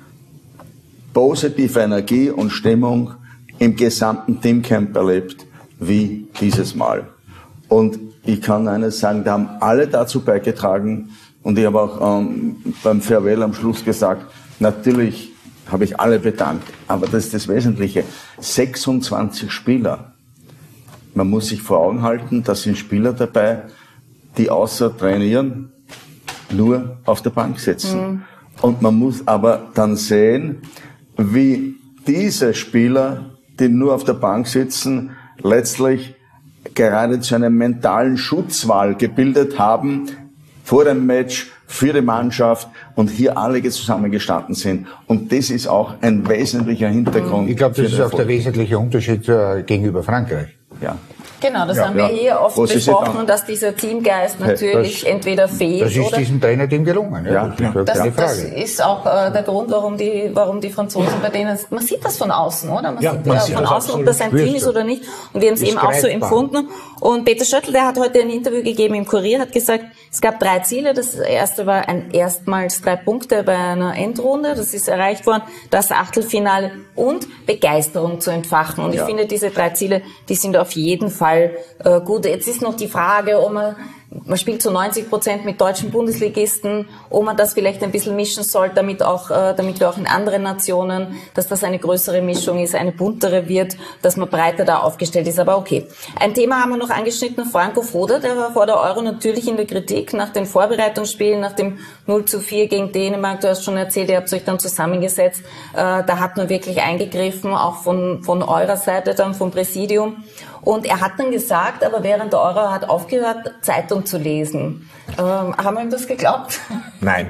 positive Energie und Stimmung im gesamten Teamcamp erlebt, wie dieses Mal. Und ich kann eines sagen, da haben alle dazu beigetragen, und ich habe auch beim Farewell am Schluss gesagt, natürlich habe ich alle bedankt, aber das ist das Wesentliche. 26 Spieler. Man muss sich vor Augen halten, da sind Spieler dabei, die außer trainieren nur auf der Bank sitzen. Und man muss aber dann sehen, wie diese Spieler, die nur auf der Bank sitzen, letztlich gerade zu einem mentalen Schutzwall gebildet haben vor dem Match, für die Mannschaft und hier alle zusammengestanden sind. Und das ist auch ein wesentlicher Hintergrund. Ich glaube, das ist auch der wesentliche Unterschied gegenüber Frankreich. Ja. Genau, das haben wir hier oft besprochen, dass dieser Teamgeist natürlich entweder fehlt oder... Das ist diesem Trainerteam gelungen. Das ist auch der Grund, warum die Franzosen bei denen... Man sieht das von außen, oder? Man sieht von außen, ob das ein Team ist oder nicht. Und wir haben es eben auch so empfunden. Und Peter Schöttl, der hat heute ein Interview gegeben im Kurier, hat gesagt, es gab 3 Ziele. Das erste war erstmals 3 Punkte bei einer Endrunde. Das ist erreicht worden. Das Achtelfinale und Begeisterung zu entfachen. Und ich finde, diese 3 Ziele, die sind auf jeden Fall gut. Jetzt ist noch die Frage, ob man spielt zu 90% mit deutschen Bundesligisten, ob man das vielleicht ein bisschen mischen soll, damit wir auch in anderen Nationen, dass das eine größere Mischung ist, eine buntere wird, dass man breiter da aufgestellt ist. Aber okay. Ein Thema haben wir noch angeschnitten, Franco Foda, der war vor der Euro natürlich in der Kritik nach den Vorbereitungsspielen, nach dem 0:4 gegen Dänemark. Du hast schon erzählt, ihr habt euch dann zusammengesetzt. Da hat man wirklich eingegriffen, auch von eurer Seite dann vom Präsidium. Und er hat dann gesagt, aber während der Euro hat aufgehört, Zeitung zu lesen. Haben wir ihm das geglaubt? Nein,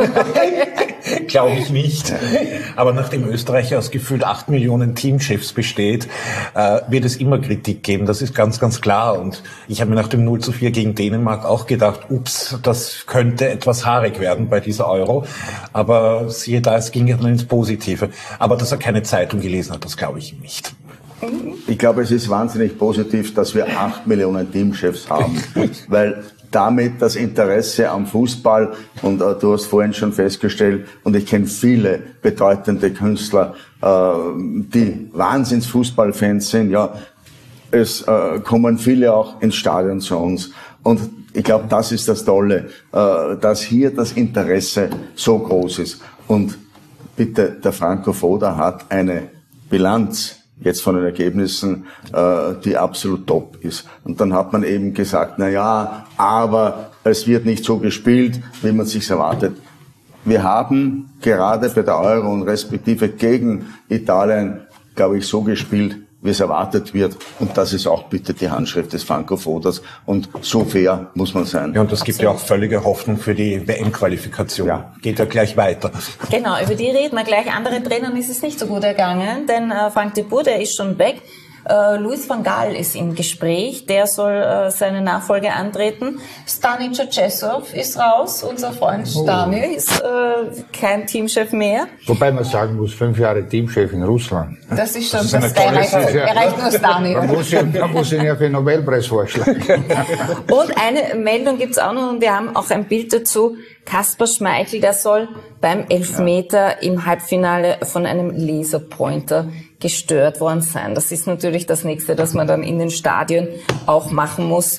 glaube ich nicht. Aber nachdem Österreich aus gefühlt 8 Millionen Teamchefs besteht, wird es immer Kritik geben. Das ist ganz, ganz klar. Und ich habe mir nach dem 0:4 gegen Dänemark auch gedacht, ups, das könnte etwas haarig werden bei dieser Euro. Aber siehe da, es ging ja dann ins Positive. Aber dass er keine Zeitung gelesen hat, das glaube ich ihm nicht. Ich glaube, es ist wahnsinnig positiv, dass wir 8 Millionen Teamchefs haben, weil damit das Interesse am Fußball, und du hast vorhin schon festgestellt, und ich kenne viele bedeutende Künstler, die Wahnsinns-Fußballfans sind, ja, es kommen viele auch ins Stadion zu uns. Und ich glaube, das ist das Tolle, dass hier das Interesse so groß ist. Und bitte, der Franco Foda hat eine Bilanz jetzt von den Ergebnissen, die absolut top ist. Und dann hat man eben gesagt, na ja, aber es wird nicht so gespielt, wie man sich erwartet. Wir haben gerade bei der Euro und respektive gegen Italien, glaube ich, so gespielt, wie es erwartet wird. Und das ist auch bitte die Handschrift des Franco Fodas. Und so fair muss man sein. Ja, und das gibt ja auch völlige Hoffnung für die WM-Qualifikation. Ja. Geht ja gleich weiter. Genau, über die reden wir gleich. Anderen Trainern ist es nicht so gut ergangen, denn Frank de Boer, der ist schon weg. Louis van Gaal ist im Gespräch, der soll seine Nachfolge antreten. Stani Čečesov ist raus, unser Freund Stani ist kein Teamchef mehr. Wobei man sagen muss, 5 Jahre Teamchef in Russland. Das ist schon, das erreicht nur Stani. Man muss ihn ja für den Nobelpreis vorschlagen. Und eine Meldung gibt's auch noch, und wir haben auch ein Bild dazu. Kasper Schmeichel, der soll beim Elfmeter im Halbfinale von einem Laserpointer gestört worden sein. Das ist natürlich das Nächste, das man dann in den Stadien auch machen muss,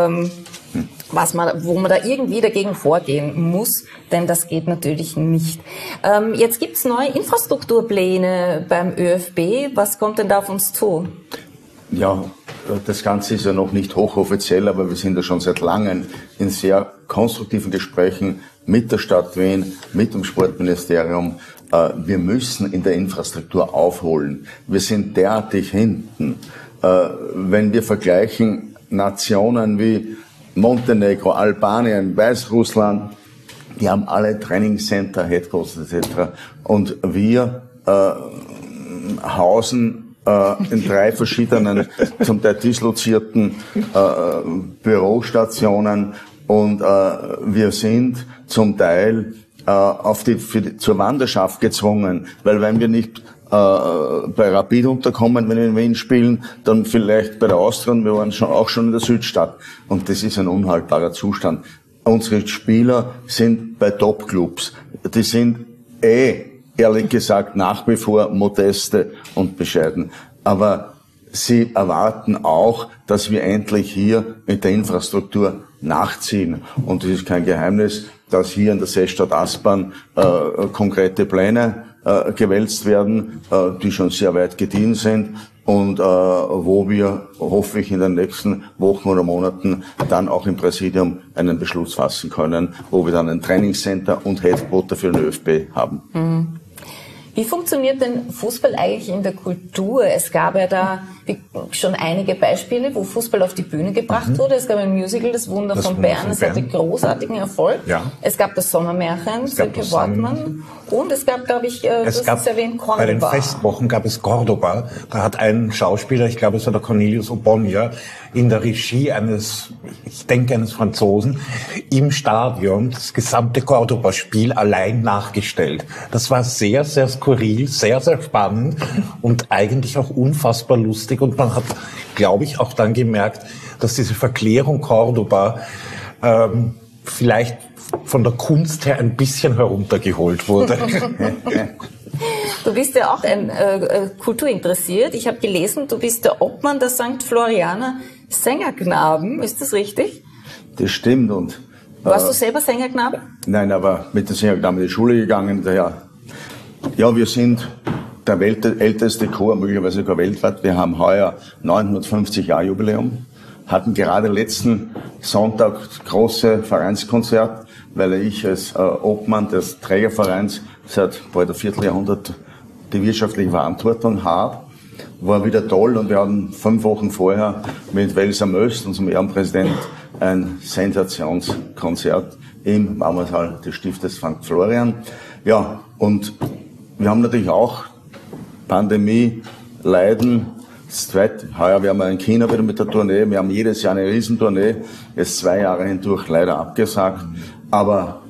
wo man da irgendwie dagegen vorgehen muss, denn das geht natürlich nicht. Jetzt gibt's neue Infrastrukturpläne beim ÖFB. Was kommt denn da auf uns zu? Ja, das Ganze ist ja noch nicht hochoffiziell, aber wir sind ja schon seit langem in sehr konstruktiven Gesprächen mit der Stadt Wien, mit dem Sportministerium. Wir müssen in der Infrastruktur aufholen. Wir sind derartig hinten. Wenn wir vergleichen Nationen wie Montenegro, Albanien, Weißrussland, die haben alle Trainingscenter, Headquarters etc. Und wir hausen in 3 verschiedenen, zum Teil dislozierten Bürostationen, und wir sind zum Teil zur Wanderschaft gezwungen, weil wenn wir nicht bei Rapid unterkommen, wenn wir in Wien spielen, dann vielleicht bei der Austria, wir waren auch schon in der Südstadt, und das ist ein unhaltbarer Zustand. Unsere Spieler sind bei Top-Clubs, die sind ehrlich gesagt nach wie vor modeste und bescheiden. Aber sie erwarten auch, dass wir endlich hier mit der Infrastruktur nachziehen. Und es ist kein Geheimnis, dass hier in der Seestadt Aspern konkrete Pläne gewälzt werden, die schon sehr weit gediehen sind, und wo wir, hoffe ich, in den nächsten Wochen oder Monaten dann auch im Präsidium einen Beschluss fassen können, wo wir dann ein Trainingscenter und Headquarter für den ÖFB haben. Mhm. Wie funktioniert denn Fußball eigentlich in der Kultur? Es gab ja da schon einige Beispiele, wo Fußball auf die Bühne gebracht wurde. Es gab ein Musical, Das Wunder von Bern. Es hatte großartigen Erfolg. Ja. Es gab das Sommermärchen, Silke Wortmann. Und es gab, glaube ich, das ist erwähnt, Cordoba. Bei den Festwochen gab es Cordoba. Da hat ein Schauspieler, ich glaube es war der Cornelius Obonia, in der Regie eines Franzosen, im Stadion das gesamte Cordoba-Spiel allein nachgestellt. Das war sehr, sehr skurril, sehr, sehr spannend und eigentlich auch unfassbar lustig. Und man hat, glaube ich, auch dann gemerkt, dass diese Verklärung Cordoba vielleicht von der Kunst her ein bisschen heruntergeholt wurde. Du bist ja auch kulturinteressiert. Ich habe gelesen, du bist der Obmann der St. Florianer Sängerknaben. Ist das richtig? Das stimmt. Und warst du selber Sängerknabe? Nein, aber mit den Sängerknaben in die Schule gegangen. Ja, wir sind der älteste Chor, möglicherweise sogar weltweit. Wir haben heuer 950 Jahre Jubiläum. Hatten gerade letzten Sonntag große Vereinskonzert, weil ich als Obmann des Trägervereins seit bald ein Vierteljahrhundert die wirtschaftliche Verantwortung habe. War wieder toll, und wir hatten 5 Wochen vorher mit Welser Möst, unserem Ehrenpräsident, ein Sensationskonzert im Marmorsaal des Stiftes St. Florian. Ja, und wir haben natürlich auch Pandemie, Leiden. Heuer werden wir in China wieder mit der Tournee. Wir haben jedes Jahr eine Riesentournee. Jetzt 2 Jahre hindurch leider abgesagt. Aber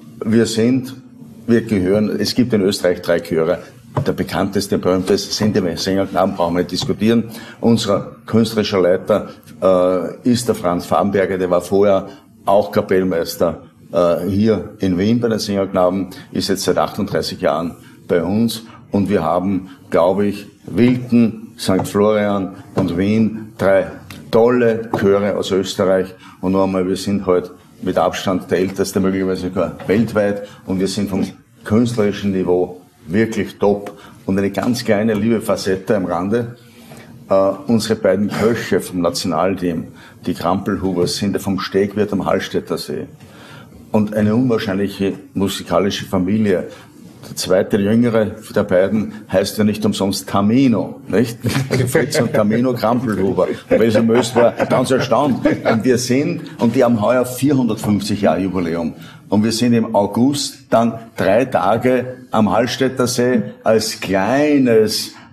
wir gehören, es gibt in Österreich 3 Chöre. Der bekannteste, berühmteste sind die Sängerknaben, brauchen wir nicht diskutieren. Unser künstlerischer Leiter ist der Franz Farnberger, der war vorher auch Kapellmeister hier in Wien bei den Sängerknaben, ist jetzt seit 38 Jahren bei uns. Und wir haben, glaube ich, Wilten, St. Florian und Wien, 3 tolle Chöre aus Österreich. Und noch einmal, wir sind heute mit Abstand der älteste, möglicherweise sogar weltweit. Und wir sind vom künstlerischen Niveau wirklich top. Und eine ganz kleine liebe Facette am Rande. Unsere beiden Köche vom Nationalteam, die Krampelhubers, sind ja vom Stegwirt am Hallstätter See. Und eine unwahrscheinliche musikalische Familie. Der zweite, der jüngere der beiden, heißt ja nicht umsonst Tamino, nicht? Also Fritz und Tamino Krampelhuber. Welser Möst war ganz erstaunt. Und die haben heuer 450 Jahre Jubiläum. Und wir sind im August dann 3 Tage am Hallstätter See als kleines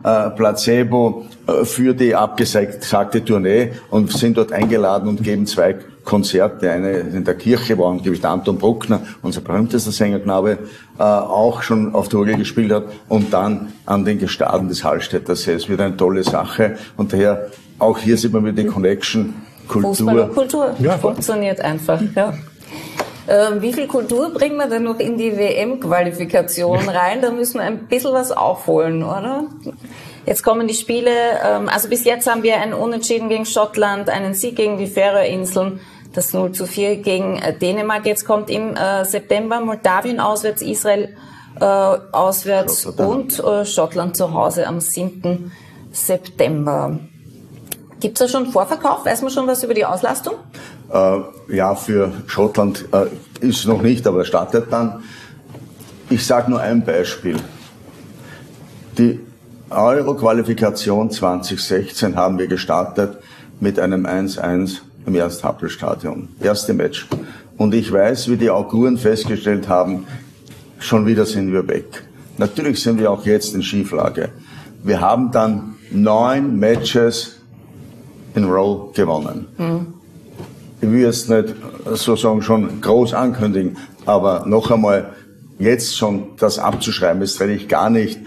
Placebo für die abgesagte Tournee und sind dort eingeladen und geben 2 Konzerte. Eine in der Kirche, wo angeblich der Anton Bruckner, unser berühmtester Sängerknabe, auch schon auf der Orgel gespielt hat, und dann an den Gestaden des Hallstätter Sees. Wird eine tolle Sache, und daher auch hier sieht man wieder die Connection. Fußball und Kultur funktioniert einfach. Ja. Wie viel Kultur bringen wir denn noch in die WM-Qualifikation rein? Da müssen wir ein bisschen was aufholen, oder? Jetzt kommen die Spiele, also bis jetzt haben wir einen Unentschieden gegen Schottland, einen Sieg gegen die Färöerinseln, das 0:4 gegen Dänemark. Jetzt kommt im September Moldawien auswärts, Israel auswärts und Schottland zu Hause am 7. September. Gibt's da schon Vorverkauf? Weiß man schon was über die Auslastung? Ja, für Schottland ist noch nicht, aber startet dann. Ich sage nur ein Beispiel. Die Euro-Qualifikation 2016 haben wir gestartet mit einem 1:1 im Erst-Happel-Stadion. Erste Match. Und ich weiß, wie die Auguren festgestellt haben, schon wieder sind wir weg. Natürlich sind wir auch jetzt in Schieflage. Wir haben dann 9 Matches in Row gewonnen. Ich will jetzt nicht sozusagen schon groß ankündigen, aber noch einmal, jetzt schon das abzuschreiben, jetzt rede ich gar nicht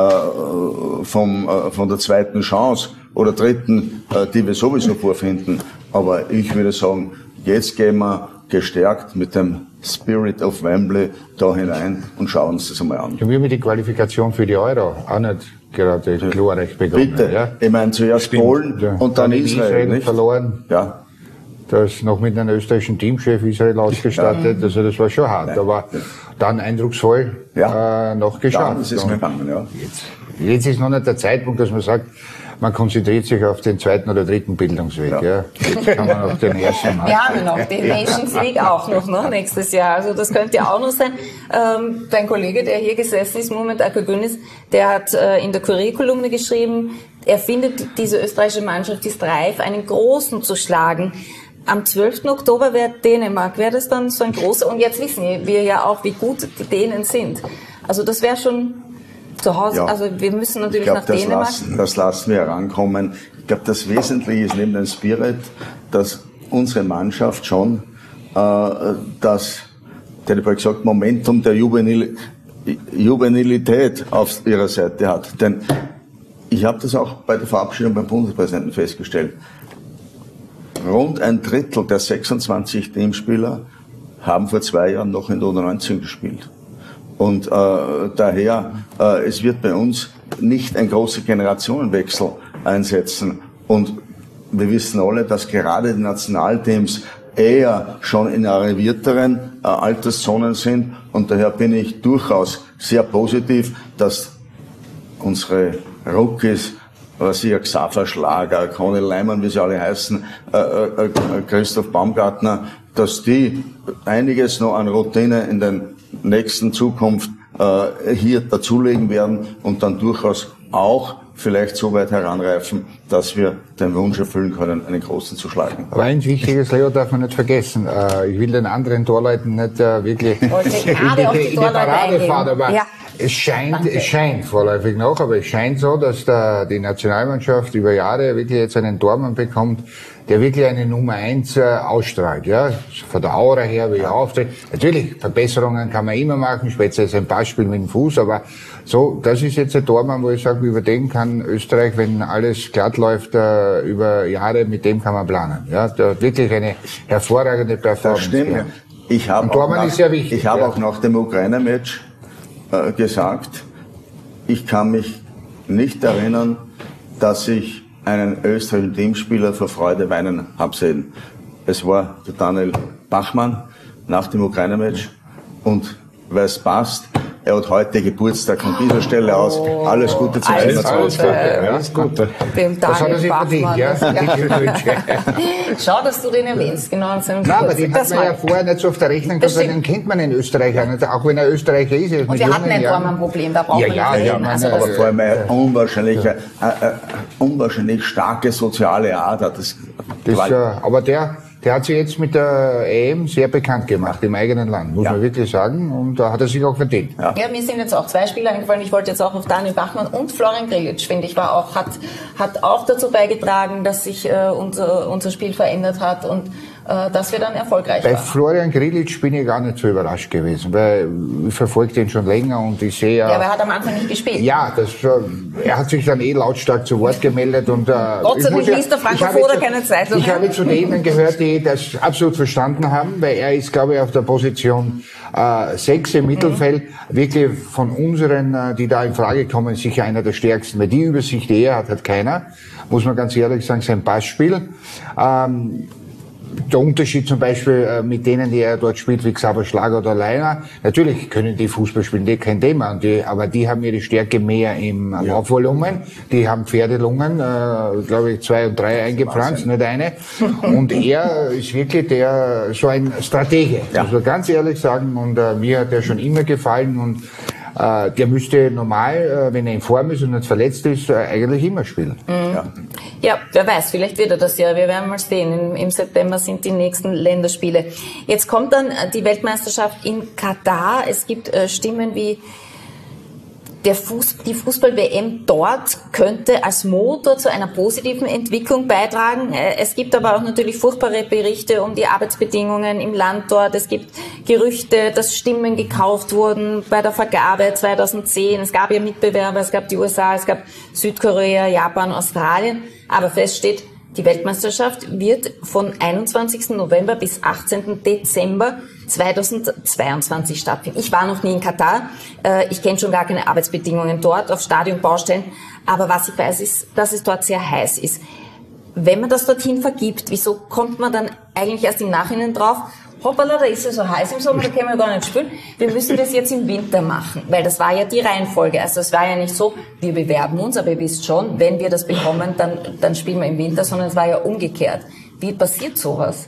von der zweiten Chance oder dritten, die wir sowieso vorfinden. Aber ich würde sagen, jetzt gehen wir gestärkt mit dem Spirit of Wembley da hinein und schauen uns das einmal an. Und wie haben wir die Qualifikation für die Euro auch nicht gerade glorreich begonnen? Bitte, ja? Ich meine zuerst Polen und dann Israel, nicht? Verloren. Ja. Da ist noch mit einem österreichischen Teamchef Israel ausgestattet, also das war schon hart, aber dann eindrucksvoll noch geschafft. Ja, das ist gegangen, ja. Jetzt ist noch nicht der Zeitpunkt, dass man sagt, man konzentriert sich auf den 2. oder 3. Bildungsweg. Ja. Jetzt kann man auf den ersten machen. Wir haben ja noch den Nations League auch noch, ne, nächstes Jahr. Also das könnte ja auch noch sein. Dein Kollege, der hier gesessen ist, Moment Akagünis, der hat in der Kurierkolumne geschrieben, er findet, diese österreichische Mannschaft ist reif, einen Großen zu schlagen. Am 12. Oktober wäre Dänemark. Wäre das dann so ein großer? Und jetzt wissen wir ja auch, wie gut die Dänen sind. Also das wäre schon zu Hause. Ja. Also wir müssen natürlich nach Dänemark. Das lassen wir herankommen. Ich glaube, das Wesentliche ist neben dem Spirit, dass unsere Mannschaft schon das, der hat gesagt, Momentum der Juvenilität auf ihrer Seite hat. Denn ich habe das auch bei der Verabschiedung beim Bundespräsidenten festgestellt. Rund ein Drittel der 26 Teamspieler haben vor 2 Jahren noch in der U19 gespielt. Und daher, es wird bei uns nicht ein großer Generationenwechsel einsetzen. Und wir wissen alle, dass gerade die Nationalteams eher schon in arrivierteren Alterszonen sind. Und daher bin ich durchaus sehr positiv, dass unsere Rookies, was ich, Xaver Schlager, Conny Leimann, wie sie alle heißen, Christoph Baumgartner, dass die einiges noch an Routine in der nächsten Zukunft hier dazulegen werden und dann durchaus auch vielleicht so weit heranreifen, dass wir den Wunsch erfüllen können, einen Großen zu schlagen. Aber eins Wichtiges, Leo, darf man nicht vergessen. Ich will den anderen Torleuten nicht wirklich in die Parade fahren, aber es scheint vorläufig noch, aber es scheint so, dass die Nationalmannschaft über Jahre wirklich jetzt einen Tormann bekommt, der wirklich eine Nummer 1 ausstrahlt, ja, von der Aura her, wie er auftritt. Natürlich, Verbesserungen kann man immer machen, speziell ein Passspiel mit dem Fuß, aber so, das ist jetzt ein Tormann, wo ich sage, über den kann Österreich, wenn alles glatt läuft, über Jahre, mit dem kann man planen, ja, der hat wirklich eine hervorragende Performance. Das stimmt. Ich habe auch nach dem Ukraine-Match gesagt, ich kann mich nicht erinnern, dass ich einen österreichischen Teamspieler vor Freude weinen habe sehen. Es war der Daniel Bachmann nach dem Ukraine-Match und weil es passt, er hat heute Geburtstag von dieser Stelle aus. Alles Gute zum 27. Alles Gute. Dem Daniel Bachmann. Ja. Schau, dass du den erwähnst, genau an seinem Geburtstag. Aber den hat man ja vorher nicht so auf der Rechnung gehabt, weil den kennt man in Österreich auch nicht, auch wenn er Österreicher ist. Und wir hatten ein Tormann-Problem, da braucht man nicht reden. Aber vor allem eine unwahrscheinlich starke soziale Ader. Aber der der hat sich jetzt mit der EM sehr bekannt gemacht im eigenen Land, muss man wirklich sagen. Und da hat er sich auch verdient. Ja, mir sind jetzt auch 2 Spieler eingefallen. Ich wollte jetzt auch auf Daniel Bachmann und Florian Grillitsch, finde ich, hat auch dazu beigetragen, dass sich unser Spiel verändert hat und dass wir dann erfolgreich waren. Bei Florian Grillitsch bin ich gar nicht so überrascht gewesen, weil ich verfolge den schon länger und ich sehe ja... Ja, aber er hat am Anfang nicht gespielt. Ja, er hat sich dann lautstark zu Wort gemeldet und... Gott sei Dank liest der Franco Foda keine Zeitung. Ich habe zu denen gehört, die das absolut verstanden haben, weil er ist, glaube ich, auf der Position 6 im Mittelfeld, wirklich von unseren, die da in Frage kommen, sicher einer der stärksten, weil die Übersicht, die er hat keiner, muss man ganz ehrlich sagen, sein Passspiel. Der Unterschied zum Beispiel mit denen, die er dort spielt, wie Xaver Schlager oder Leiner, natürlich können die Fußball spielen, die kein Thema, aber die haben ihre Stärke mehr im Laufvolumen, die haben Pferdelungen, glaube ich 2 und 3 eingepflanzt, nicht eine. Und er ist wirklich so ein Stratege, muss man ganz ehrlich sagen, und mir hat er schon immer gefallen und der müsste normal, wenn er in Form ist und nicht verletzt ist, eigentlich immer spielen. Ja, wer weiß, vielleicht wird er das ja. Wir werden mal sehen. Im September sind die nächsten Länderspiele. Jetzt kommt dann die Weltmeisterschaft in Katar. Es gibt Stimmen wie die Fußball-WM dort könnte als Motor zu einer positiven Entwicklung beitragen. Es gibt aber auch natürlich furchtbare Berichte um die Arbeitsbedingungen im Land dort. Es gibt Gerüchte, dass Stimmen gekauft wurden bei der Vergabe 2010. Es gab ja Mitbewerber, es gab die USA, es gab Südkorea, Japan, Australien. Aber fest steht, die Weltmeisterschaft wird von 21. November bis 18. Dezember 2022 stattfinden. Ich war noch nie in Katar. Ich kenne schon gar keine Arbeitsbedingungen dort auf Stadionbaustellen. Aber was ich weiß, ist, dass es dort sehr heiß ist. Wenn man das dorthin vergibt, wieso kommt man dann eigentlich erst im Nachhinein drauf? Hoppala, da ist es so heiß im Sommer, da können wir gar nicht spielen. Wir müssen das jetzt im Winter machen, weil das war ja die Reihenfolge. Also es war ja nicht so, wir bewerben uns, aber ihr wisst schon, wenn wir das bekommen, dann spielen wir im Winter, sondern es war ja umgekehrt. Wie passiert sowas?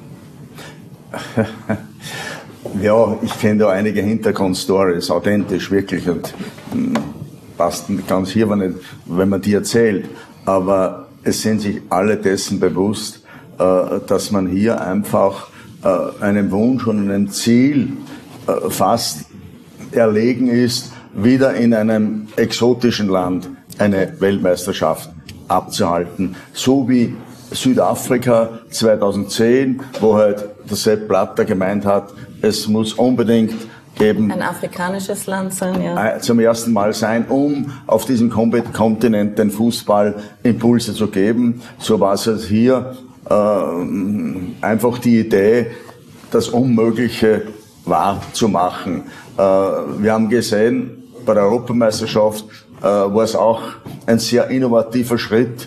Ja, ich kenne da einige Hintergrundstories, authentisch wirklich, und passt ganz hier, wenn man die erzählt. Aber es sind sich alle dessen bewusst, dass man hier einfach einem Wunsch und einem Ziel fast erlegen ist, wieder in einem exotischen Land eine Weltmeisterschaft abzuhalten. So wie Südafrika 2010, wo halt der Sepp Blatter gemeint hat, es muss unbedingt eben ein afrikanisches Land sein, ja. Zum ersten Mal sein, um auf diesem Kontinent den Fußball Impulse zu geben. So war es halt hier einfach die Idee, das Unmögliche wahrzumachen. Wir haben gesehen, bei der Europameisterschaft war es auch ein sehr innovativer Schritt.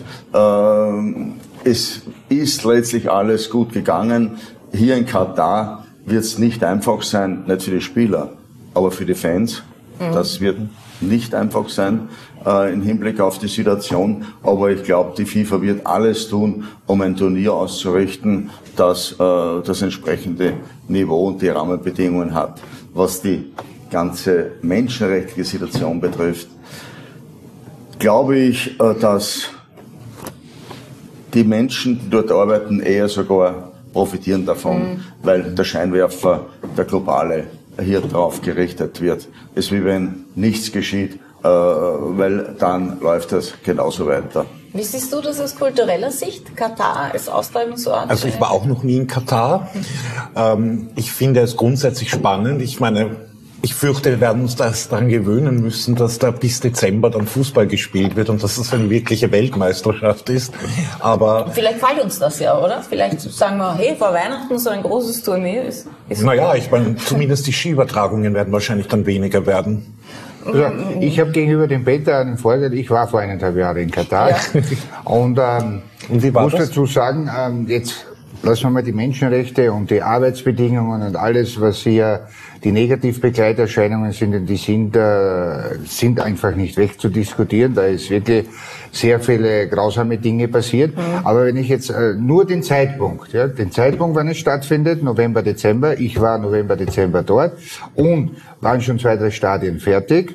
Es ist letztlich alles gut gegangen. Hier in Katar wird es nicht einfach sein, nicht für die Spieler, aber für die Fans. Das wird nicht einfach sein im Hinblick auf die Situation, aber ich glaube, die FIFA wird alles tun, um ein Turnier auszurichten, das das entsprechende Niveau und die Rahmenbedingungen hat. Was die ganze menschenrechtliche Situation betrifft, glaube ich, dass die Menschen, die dort arbeiten, eher sogar profitieren davon, weil der Scheinwerfer, der globale, hier drauf gerichtet wird. Es ist wie wenn nichts geschieht, weil dann läuft das genauso weiter. Wie siehst du das aus kultureller Sicht, Katar als Austragungsort? Also ich war auch noch nie in Katar. Ich finde es grundsätzlich spannend. Ich meine, ich fürchte, wir werden uns daran gewöhnen müssen, dass da bis Dezember dann Fußball gespielt wird und dass es eine wirkliche Weltmeisterschaft ist. Aber vielleicht fällt uns das ja, oder? Vielleicht sagen wir, hey, vor Weihnachten so ein großes Turnier ist naja, ich meine, zumindest die Skiübertragungen werden wahrscheinlich dann weniger werden. Also, ich habe gegenüber dem Peter einen Vorteil, ich war vor 1,5 Jahren in Katar und wie war muss das? dazu sagen, jetzt lassen wir mal die Menschenrechte und die Arbeitsbedingungen und alles, was hier die Negativbegleiterscheinungen sind, denn die sind einfach nicht wegzudiskutieren. Da ist wirklich sehr viele grausame Dinge passiert. Aber wenn ich jetzt nur den Zeitpunkt, wann es stattfindet, November, Dezember, ich war November, Dezember dort und waren schon 2, 3 Stadien fertig.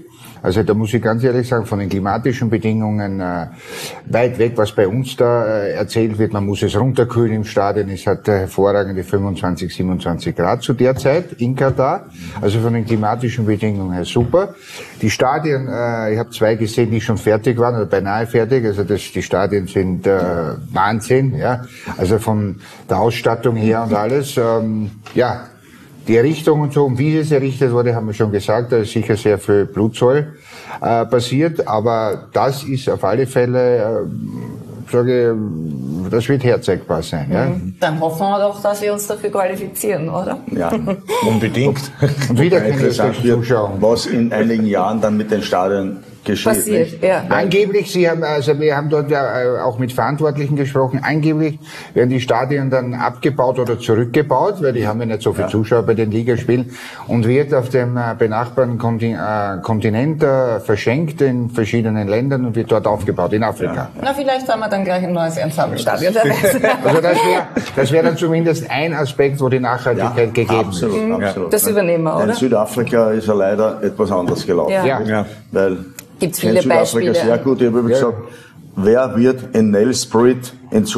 Also da muss ich ganz ehrlich sagen, von den klimatischen Bedingungen weit weg, was bei uns da erzählt wird. Man muss es runterkühlen im Stadion. Es hat hervorragende 25, 27 Grad zu der Zeit in Katar. Also von den klimatischen Bedingungen her super. Die Stadien, ich habe 2 gesehen, die schon fertig waren oder beinahe fertig. Also die Stadien sind Wahnsinn. Ja, also von der Ausstattung her und alles. Ja. Die Errichtung und so, und wie es errichtet wurde, haben wir schon gesagt, da ist sicher sehr viel Blutzoll passiert, aber das ist auf alle Fälle, das wird herzeigbar sein. Ja? Dann hoffen wir doch, dass wir uns dafür qualifizieren, oder? Ja, Unbedingt. Und wieder keine interessant wird, Zuschauer. was in einigen Jahren dann mit den Stadien geschieht. Passiert, ja. Angeblich, wir haben dort ja auch mit Verantwortlichen gesprochen, angeblich werden die Stadien dann abgebaut oder zurückgebaut, weil die haben ja nicht so viele Zuschauer bei den Ligaspielen, und wird auf dem benachbarten Kontinent verschenkt in verschiedenen Ländern und wird dort aufgebaut, in Afrika. Ja. Na, vielleicht haben wir dann gleich ein neues Ensemblestadion. Also das wäre dann zumindest ein Aspekt, wo die Nachhaltigkeit gegeben ist. Absolut. Das übernehmen wir, oder? In Südafrika ist ja leider etwas anders gelaufen. Ja. Weil Gibt's in viele Südafrika Beispiele. sehr gut. Ich habe gesagt, wer wird in Nelspruit,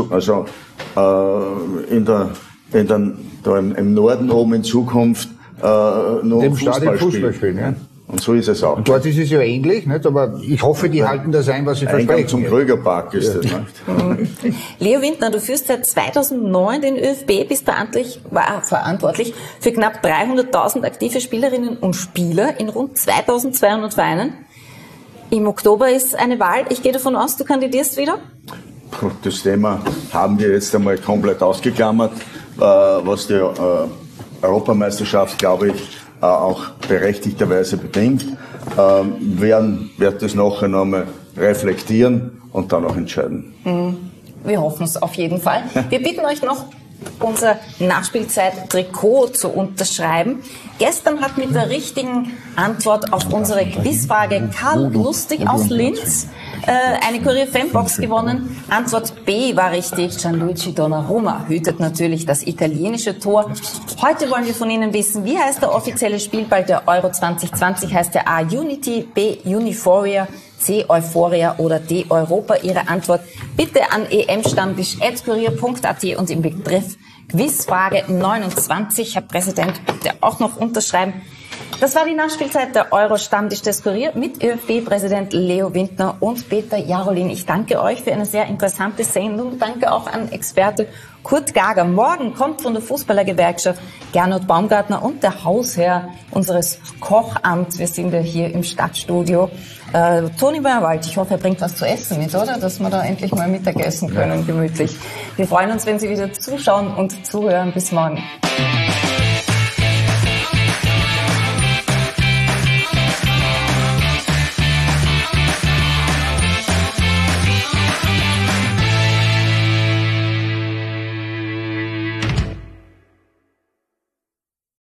im Norden oben in Zukunft nur Dem Stadion Fußball spielen, ja. Und so ist es auch. Und dort ist es ja ähnlich, nicht? Aber ich hoffe, die halten das ein, was sie Eingang versprechen. zum Krögerpark ist das. Nicht? Leo Wintner, du führst seit 2009 den ÖFB, bist verantwortlich für knapp 300.000 aktive Spielerinnen und Spieler in rund 2.200 Vereinen. Im Oktober ist eine Wahl. Ich gehe davon aus, du kandidierst wieder? Das Thema haben wir jetzt einmal komplett ausgeklammert, was die Europameisterschaft, glaube ich, auch berechtigterweise bedingt. Werden das nachher nochmal reflektieren und dann auch entscheiden. Wir hoffen es auf jeden Fall. Wir bitten euch noch, unser Nachspielzeit-Trikot zu unterschreiben. Gestern hat mit der richtigen Antwort auf unsere Quizfrage Karl Lustig aus Linz eine Kurier-Fanbox gewonnen. Antwort B war richtig. Gianluigi Donnarumma hütet natürlich das italienische Tor. Heute wollen wir von Ihnen wissen, wie heißt der offizielle Spielball der Euro 2020? Heißt der A Unity, B Uniforia, C Euphoria oder D Europa? Ihre Antwort bitte an emstammtisch@kurier.at und im Betreff Quizfrage 29. Herr Präsident, bitte auch noch unterschreiben. Das war die Nachspielzeit der Euro-Stammtisch des Kurier mit ÖFB-Präsident Leo Wintner und Peter Jarolin. Ich danke euch für eine sehr interessante Sendung. Danke auch an Experte Kurt Gager. Morgen kommt von der Fußballergewerkschaft Gernot Baumgartner und der Hausherr unseres Kochamts. Wir sind ja hier im Stadtstudio. Toni Meierwald, ich hoffe, er bringt was zu essen mit, oder? Dass wir da endlich mal Mittagessen können, gemütlich. Wir freuen uns, wenn Sie wieder zuschauen und zuhören. Bis morgen.